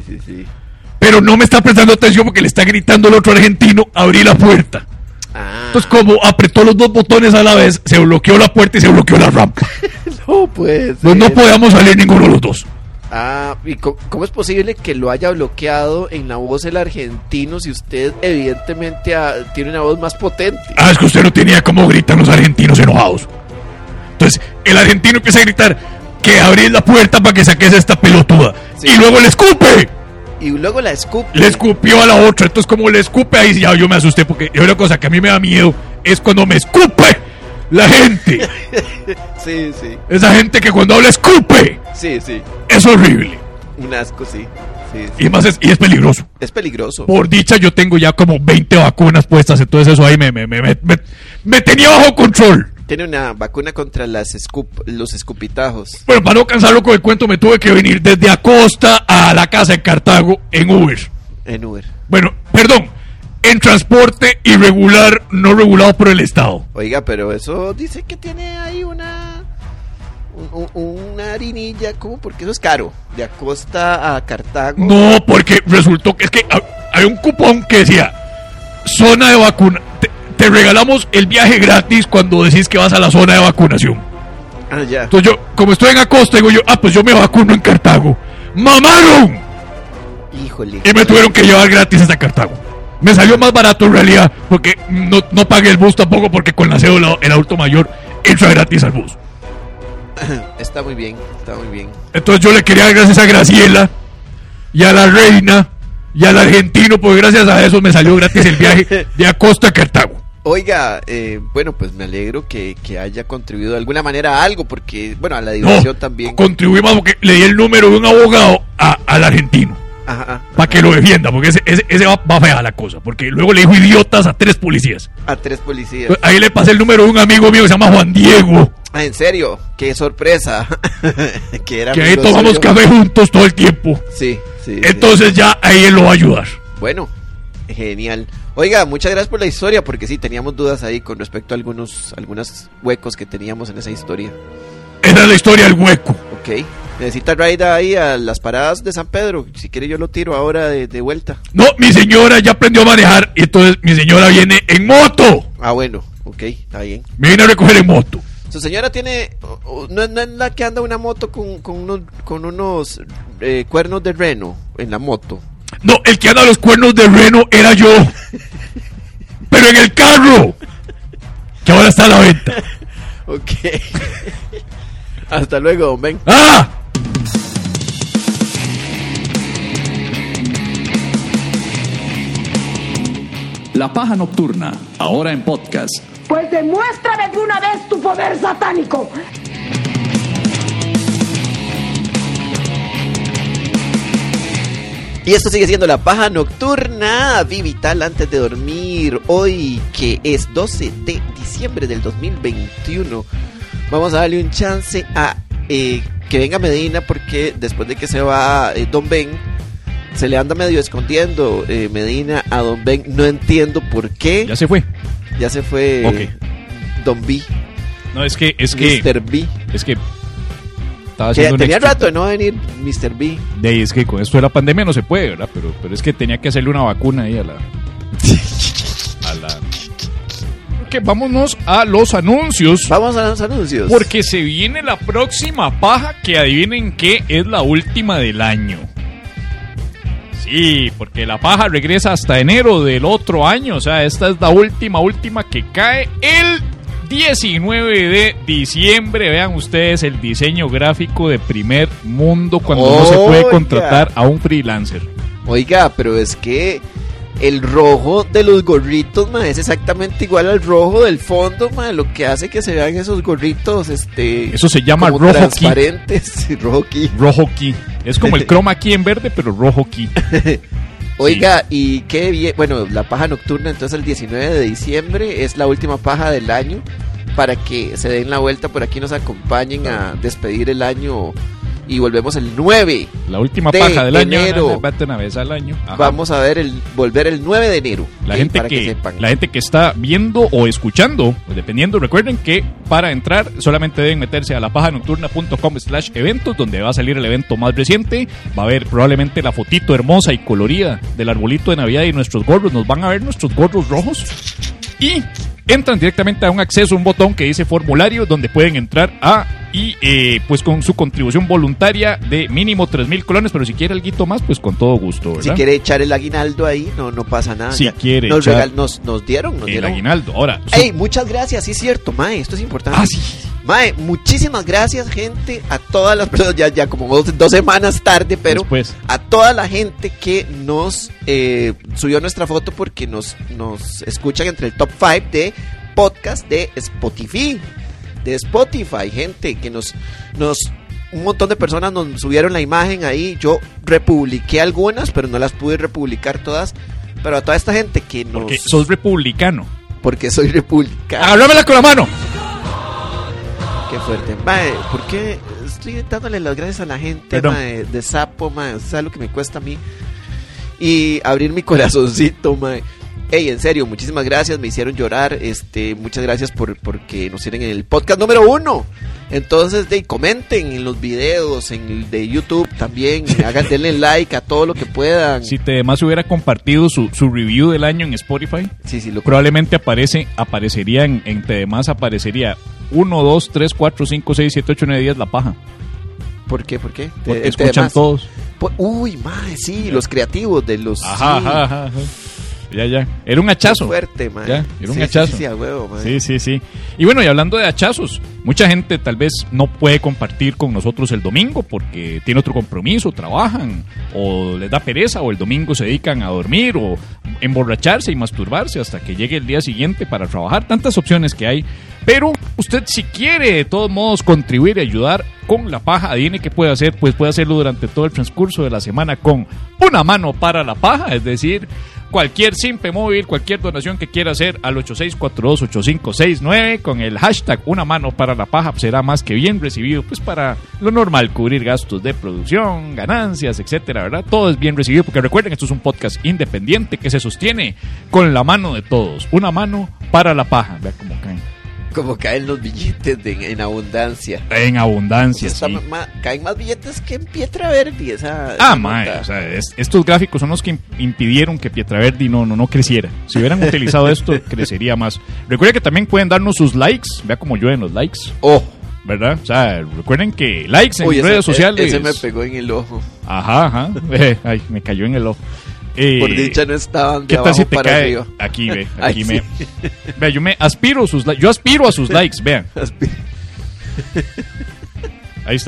Pero no me está prestando atención porque le está gritando el otro argentino, abrí la puerta. Ah. Entonces, como apretó los dos botones a la vez, se bloqueó la puerta y se bloqueó la rampa. No puede ser. Pues no podíamos salir ninguno de los dos. Ah, ¿y cómo es posible que lo haya bloqueado en la voz el argentino si usted evidentemente tiene una voz más potente? Ah, es que usted no tenía cómo gritar los argentinos enojados. Entonces, el argentino empieza a gritar que abrís la puerta para que saques esta pelotuda. Sí. Y luego le escupe. Y luego la escupe. Le escupió a la otra. Entonces, como le escupe, ahí ya yo me asusté. Porque una cosa que a mí me da miedo es cuando me escupe la gente. Sí. Esa gente que cuando habla escupe. Sí. Es horrible. Un asco, sí. Y más es peligroso. Es peligroso. Por dicha, yo tengo ya como 20 vacunas puestas. Entonces, eso ahí me tenía bajo control. Tiene una vacuna contra los escupitajos. Bueno, para no cansarlo con el cuento, me tuve que venir desde Acosta a la casa en Cartago en Uber. Bueno, perdón, en transporte irregular, no regulado por el Estado. Oiga, pero eso dice que tiene ahí una harinilla, ¿cómo? Porque eso es caro. De Acosta a Cartago. No, porque resultó que es que hay un cupón que decía zona de vacuna. Te regalamos el viaje gratis cuando decís que vas a la zona de vacunación. Ah, ya. Entonces yo, como estoy en Acosta, digo yo, pues yo me vacuno en Cartago. ¡Mamaron! Híjole. Y me tuvieron que llevar gratis hasta Cartago. Me salió más barato en realidad, porque no pagué el bus tampoco, porque con la cédula el adulto mayor entra gratis al bus. Está muy bien. Entonces yo le quería dar gracias a Graciela y a la reina y al argentino, porque gracias a eso me salió gratis el viaje de Acosta a Cartago. Oiga, bueno, pues me alegro que haya contribuido de alguna manera a algo, porque, bueno, a la diversión también. Contribuimos porque le di el número de un abogado al argentino. Para que lo defienda, porque ese va fea la cosa, porque luego le dijo idiotas a 3 policías. Ahí le pasé el número de un amigo mío que se llama Juan Diego. Ah, ¿en serio? ¡Qué sorpresa! que ahí tomamos café juntos todo el tiempo. Sí. Entonces ya ahí él lo va a ayudar. Bueno, genial. Oiga, muchas gracias por la historia, porque sí, teníamos dudas ahí con respecto a algunos huecos que teníamos en esa historia. Esa es la historia del hueco. Ok. Necesita ride ahí a las paradas de San Pedro. Si quiere yo lo tiro ahora de vuelta. No, mi señora ya aprendió a manejar y entonces mi señora viene en moto. Ah, bueno, ok, está bien. Me viene a recoger en moto. Su señora tiene... ¿No es la que anda una moto con unos cuernos de reno en la moto? No, el que anda los cuernos de reno era yo. Pero en el carro, que ahora está a la venta. Ok. Hasta luego, don Ben. ¡Ah! La Paja Nocturna, ahora en podcast. Pues demuéstrame de una vez tu poder satánico. Y esto sigue siendo La Paja Nocturna, Vivital antes de dormir. Hoy, que es 12 de diciembre del 2021, vamos a darle un chance a que venga Medina, porque después de que se va Don Ben, se le anda medio escondiendo Medina a Don Ben. No entiendo por qué. Ya se fue. Okay. Don B. No, es que Mr. B. Es que estaba haciendo tenía rato de no venir Mr. B. Es que con esto de la pandemia no se puede, ¿verdad? Pero es que tenía que hacerle una vacuna ahí a la Ok, vámonos a los anuncios. Vamos a los anuncios. Porque se viene la próxima paja, que adivinen qué, es la última del año. Sí, porque la paja regresa hasta enero del otro año. O sea, esta es la última que cae el 19 de diciembre. Vean ustedes el diseño gráfico de primer mundo cuando no se puede contratar a un freelancer. Oiga, pero es que el rojo de los gorritos, ma, es exactamente igual al rojo del fondo, ma, lo que hace que se vean esos gorritos, eso se llama como rojo transparentes, key. Rojo key. Es como el chroma key en verde, pero rojo key. Oiga, y qué bien, bueno, la paja nocturna entonces el 19 de diciembre es la última paja del año, para que se den la vuelta por aquí, nos acompañen a despedir el año. Y volvemos el 9. La última paja del enero. año. Una vez al año. Ajá. Vamos a ver volver el 9 de enero. La gente que está viendo o escuchando, dependiendo, recuerden que para entrar solamente deben meterse a lapajanocturna.com/eventos, donde va a salir el evento más reciente. Va a haber probablemente la fotito hermosa y colorida del arbolito de Navidad y nuestros gorros. Nos van a ver nuestros gorros rojos. Y entran directamente a un botón que dice formulario, donde pueden entrar pues con su contribución voluntaria de mínimo 3,000 colones, pero si quiere algo más, pues con todo gusto, ¿verdad? Si quiere echar el aguinaldo ahí, no pasa nada. Si quiere nos dieron el aguinaldo. Ahora, ¡ey! Muchas gracias, sí es cierto, mae, esto es importante. Sí. Mae, muchísimas gracias, gente, a todas las personas, ya como 2 semanas tarde, pero después, a toda la gente que nos subió nuestra foto, porque nos escuchan entre el top 5 de podcast de Spotify. Gente, que un montón de personas nos subieron la imagen ahí. Yo republiqué algunas, pero no las pude republicar todas. Pero a toda esta gente que nos... Porque sos republicano. Porque soy republicano. ¡Háblamela con la mano! Qué fuerte. Mae, ¿por qué estoy dándole las gracias a la gente, mae, de Sapo, mae? ¿Sabes lo que me cuesta a mí? Y abrir mi corazoncito, mae. Ey, en serio, muchísimas gracias, me hicieron llorar, muchas gracias porque nos tienen en el podcast número 1. Entonces, comenten en los videos, en el de YouTube también, denle like a todo lo que puedan. Si además hubiera compartido su review del año en Spotify, probablemente aparecería en demás, aparecería 1, 2, 3, 4, 5, 6, 7, 8, 9, 10 la paja. ¿Por qué? Porque escuchan todos. Uy, mae, sí, los creativos de los... Ajá. Ya. Era un hachazo. Fuerte, man. Ya, era un hachazo. Sí, a huevo, man. Sí. Y bueno, y hablando de hachazos, mucha gente tal vez no puede compartir con nosotros el domingo porque tiene otro compromiso, trabajan, o les da pereza, o el domingo se dedican a dormir, o emborracharse y masturbarse hasta que llegue el día siguiente para trabajar. Tantas opciones que hay. Pero usted, si quiere de todos modos contribuir y ayudar con la paja, adivine qué puede hacer. Pues puede hacerlo durante todo el transcurso de la semana con una mano para la paja, es decir, cualquier simple móvil, cualquier donación que quiera hacer al 86428569 con el hashtag una mano para la paja será más que bien recibido, pues para lo normal, cubrir gastos de producción, ganancias, etcétera, ¿verdad? Todo es bien recibido porque recuerden, esto es un podcast independiente que se sostiene con la mano de todos. Una mano para la paja, vea cómo caen. Como caen los billetes en abundancia. En abundancia, sí. Caen más billetes que en Pietraverdi. O sea, estos gráficos son los que impidieron que Pietraverdi no creciera. Si hubieran utilizado esto, crecería más. Recuerden que también pueden darnos sus likes. Vea cómo llueven los likes. ¿Verdad? O sea, recuerden que likes en redes sociales. Ese me pegó en el ojo. Ajá. Ay, me cayó en el ojo. Por dicha no estaban de ¿qué tal abajo si te para cae? arriba. Aquí vea, yo aspiro a sus likes, vean. Ahí está.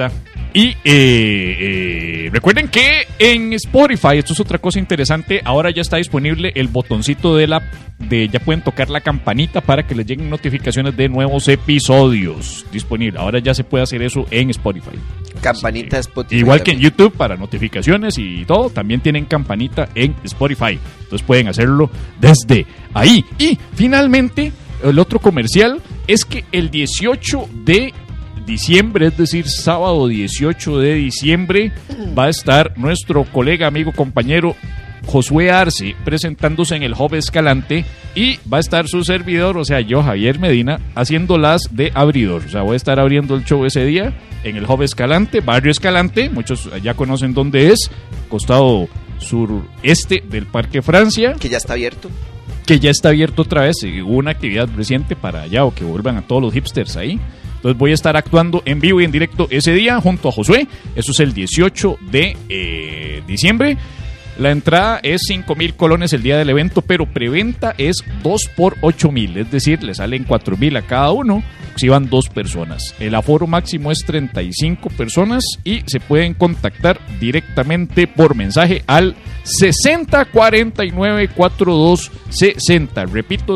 Y recuerden que en Spotify, esto es otra cosa interesante, ahora ya está disponible el botoncito ya pueden tocar la campanita para que les lleguen notificaciones de nuevos episodios disponibles. Ahora ya se puede hacer eso en Spotify. Campanita de Spotify. Igual que en YouTube para notificaciones y todo, también tienen campanita en Spotify. Entonces pueden hacerlo desde ahí. Y finalmente, el otro comercial es que el 18 de diciembre, es decir, sábado 18 de diciembre, va a estar nuestro colega, amigo, compañero Josué Arce presentándose en el Hub Escalante y va a estar su servidor, o sea, yo, Javier Medina, haciendo las de abridor. O sea, voy a estar abriendo el show ese día en el Hub Escalante, Barrio Escalante, muchos ya conocen dónde es, costado sureste del Parque Francia. Que ya está abierto. Que ya está abierto otra vez, hubo una actividad reciente para allá, o que vuelvan a todos los hipsters ahí. Entonces voy a estar actuando en vivo y en directo ese día junto a Josué. Eso es el 18 de diciembre. La entrada es 5,000 colones el día del evento, pero preventa es 2 por 8,000, es decir, le salen 4,000 a cada uno si van 2 personas. El aforo máximo es 35 personas y se pueden contactar directamente por mensaje al 6049-4260. Repito,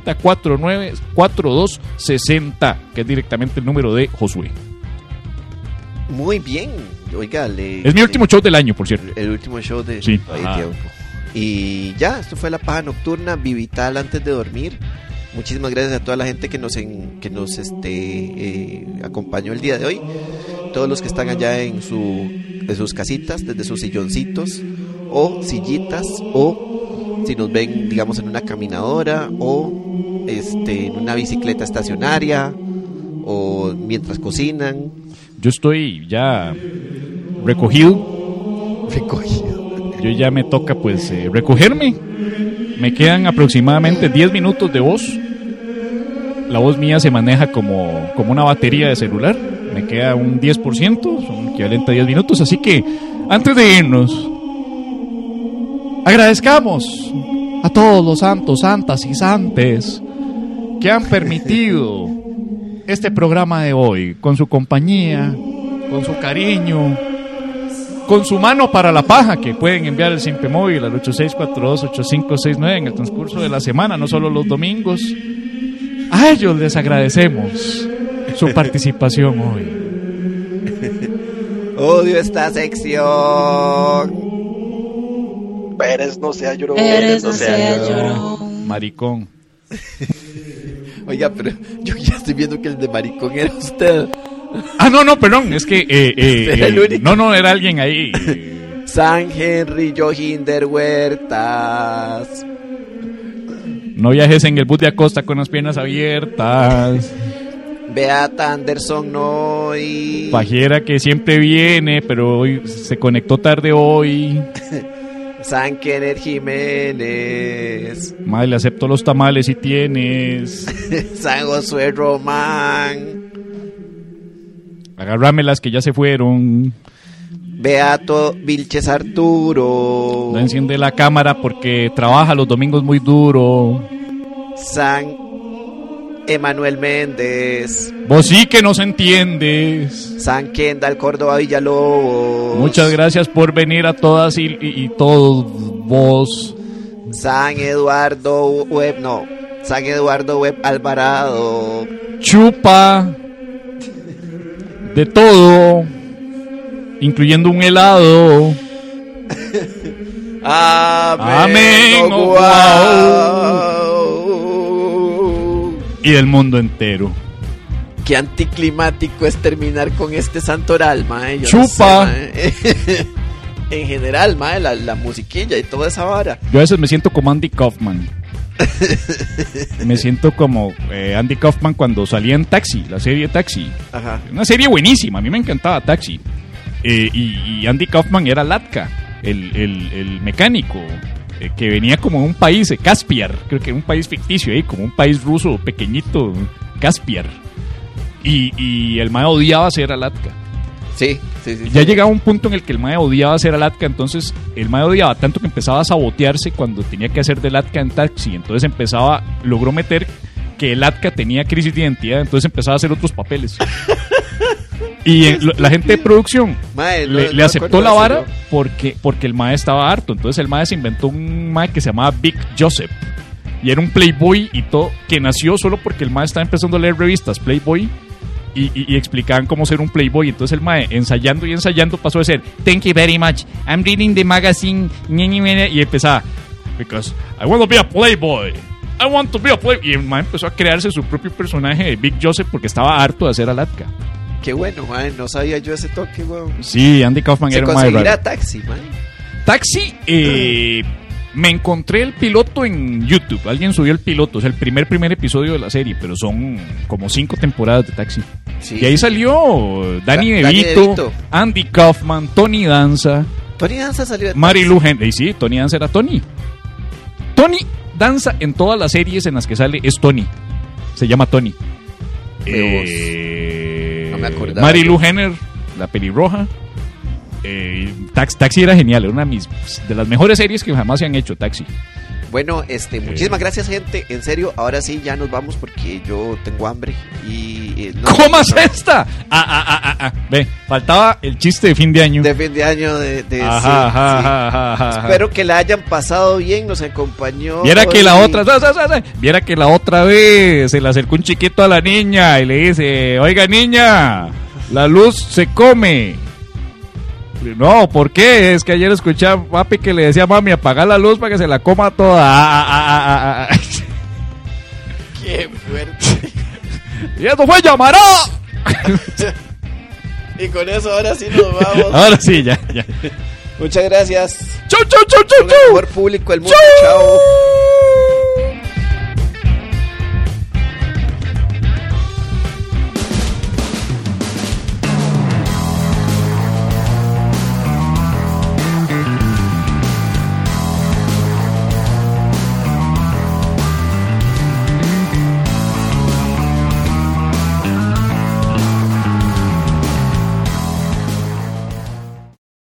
6049-4260, que es directamente el número de Josué. Muy bien. Oiga, es mi último show del año, por cierto. El último show de sí. tiempo. Y ya, esto fue La Paja Nocturna, Vivital antes de dormir. Muchísimas gracias a toda la gente que nos acompañó el día de hoy. Todos los que están allá en sus casitas, desde sus silloncitos o sillitas, o si nos ven, digamos, en una caminadora o en una bicicleta estacionaria o mientras cocinan. Yo estoy ya recogido. Yo ya me toca pues recogerme. Me quedan aproximadamente 10 minutos de voz. La voz mía se maneja como una batería de celular. Me queda un 10%, son equivalente a 10 minutos. Así que antes de irnos, agradezcamos a todos los santos, santas y santes que han permitido este programa de hoy, con su compañía, con su cariño, con su mano para la paja, que pueden enviar el simple móvil al 8642-8569 en el transcurso de la semana, no solo los domingos. A ellos les agradecemos su participación hoy. Odio esta sección. Pérez no sea llorón. Pérez no sea llorón. Maricón. Oiga, pero yo ya estoy viendo que el de maricón era usted. Ah, no, perdón, es que no, era alguien ahí. San Henry Johinder Huertas. No viajes en el bus de Acosta con las piernas abiertas. Beata Anderson Noy. Pajera que siempre viene, pero hoy se conectó tarde hoy. San Kenneth Jiménez. Madre, le acepto los tamales si tienes. San Josué Román. Agárramelas que ya se fueron. Beato Vilches Arturo. No enciende la cámara porque trabaja los domingos muy duro. San Emanuel Méndez. Vos sí que nos entiendes. San Kendall Córdoba Villalobos. Muchas gracias por venir a todas y todos vos. San Eduardo Web Alvarado. Chupa de todo, incluyendo un helado. Amén. Y del mundo entero. Qué anticlimático es terminar con este santoral, mae. Chupa. No sé, en general, mae, la musiquilla y toda esa vara. Yo a veces me siento como Andy Kaufman. Me siento como Andy Kaufman cuando salía en Taxi, la serie Taxi. Ajá. Una serie buenísima, a mí me encantaba Taxi. Y Andy Kaufman era Latka, el mecánico, que venía como de un país, Caspiar, creo que era un país ficticio ahí, como un país ruso pequeñito, Caspiar. Y el mae odiaba ser Alatka. Sí. Ya llegaba un punto en el que el mae odiaba ser Alatka, entonces el mae odiaba tanto que empezaba a sabotearse cuando tenía que hacer de Alatka en Taxi. Entonces logró meter que el Alatka tenía crisis de identidad, entonces empezaba a hacer otros papeles. Y la gente de producción le aceptó la vara porque el mae estaba harto. Entonces el mae se inventó un mae que se llamaba Big Joseph. Y era un playboy y todo, que nació solo porque el mae estaba empezando a leer revistas Playboy y explicaban cómo ser un playboy. Entonces el mae, ensayando pasó de ser "Thank you very much, I'm reading the magazine", y empezaba "Because I want to be a playboy, I want to be a playboy". Y el mae empezó a crearse su propio personaje de Big Joseph porque estaba harto de hacer Alatka. Qué bueno, mae, no sabía yo ese toque, weón. Sí, Andy Kaufman era un mae raro. ¿Se Taxi, mae? Taxi, me encontré el piloto en YouTube. Alguien subió el piloto. Es el primer episodio de la serie, pero son como 5 temporadas de Taxi. Sí. Y ahí salió Danny DeVito, Andy Kaufman, Tony Danza. Tony Danza salió de Marilu Henry. Sí, Tony Danza era Tony. Tony Danza en todas las series en las que sale es Tony. Se llama Tony. No me acordaba. Marilu Henry, la pelirroja. Taxi era genial, era una de las mejores series que jamás se han hecho, Taxi. Bueno, muchísimas gracias, gente. En serio, ahora sí ya nos vamos porque yo tengo hambre y ¿Comas esta? Ve, faltaba el chiste de fin de año. De fin de año sí. Espero que la hayan pasado bien, nos acompañó. Viera que la otra vez se le acercó un chiquito a la niña y le dice: "Oiga, niña, la luz se come". No, ¿por qué? Es que ayer escuché a papi que le decía a mami: "Apaga la luz para que se la coma toda". ¡Qué fuerte! ¡Y eso fue Llamará! Y con eso ahora sí nos vamos. Ahora sí, ya. Muchas gracias. Chau. Con el mejor público del mundo. Chao.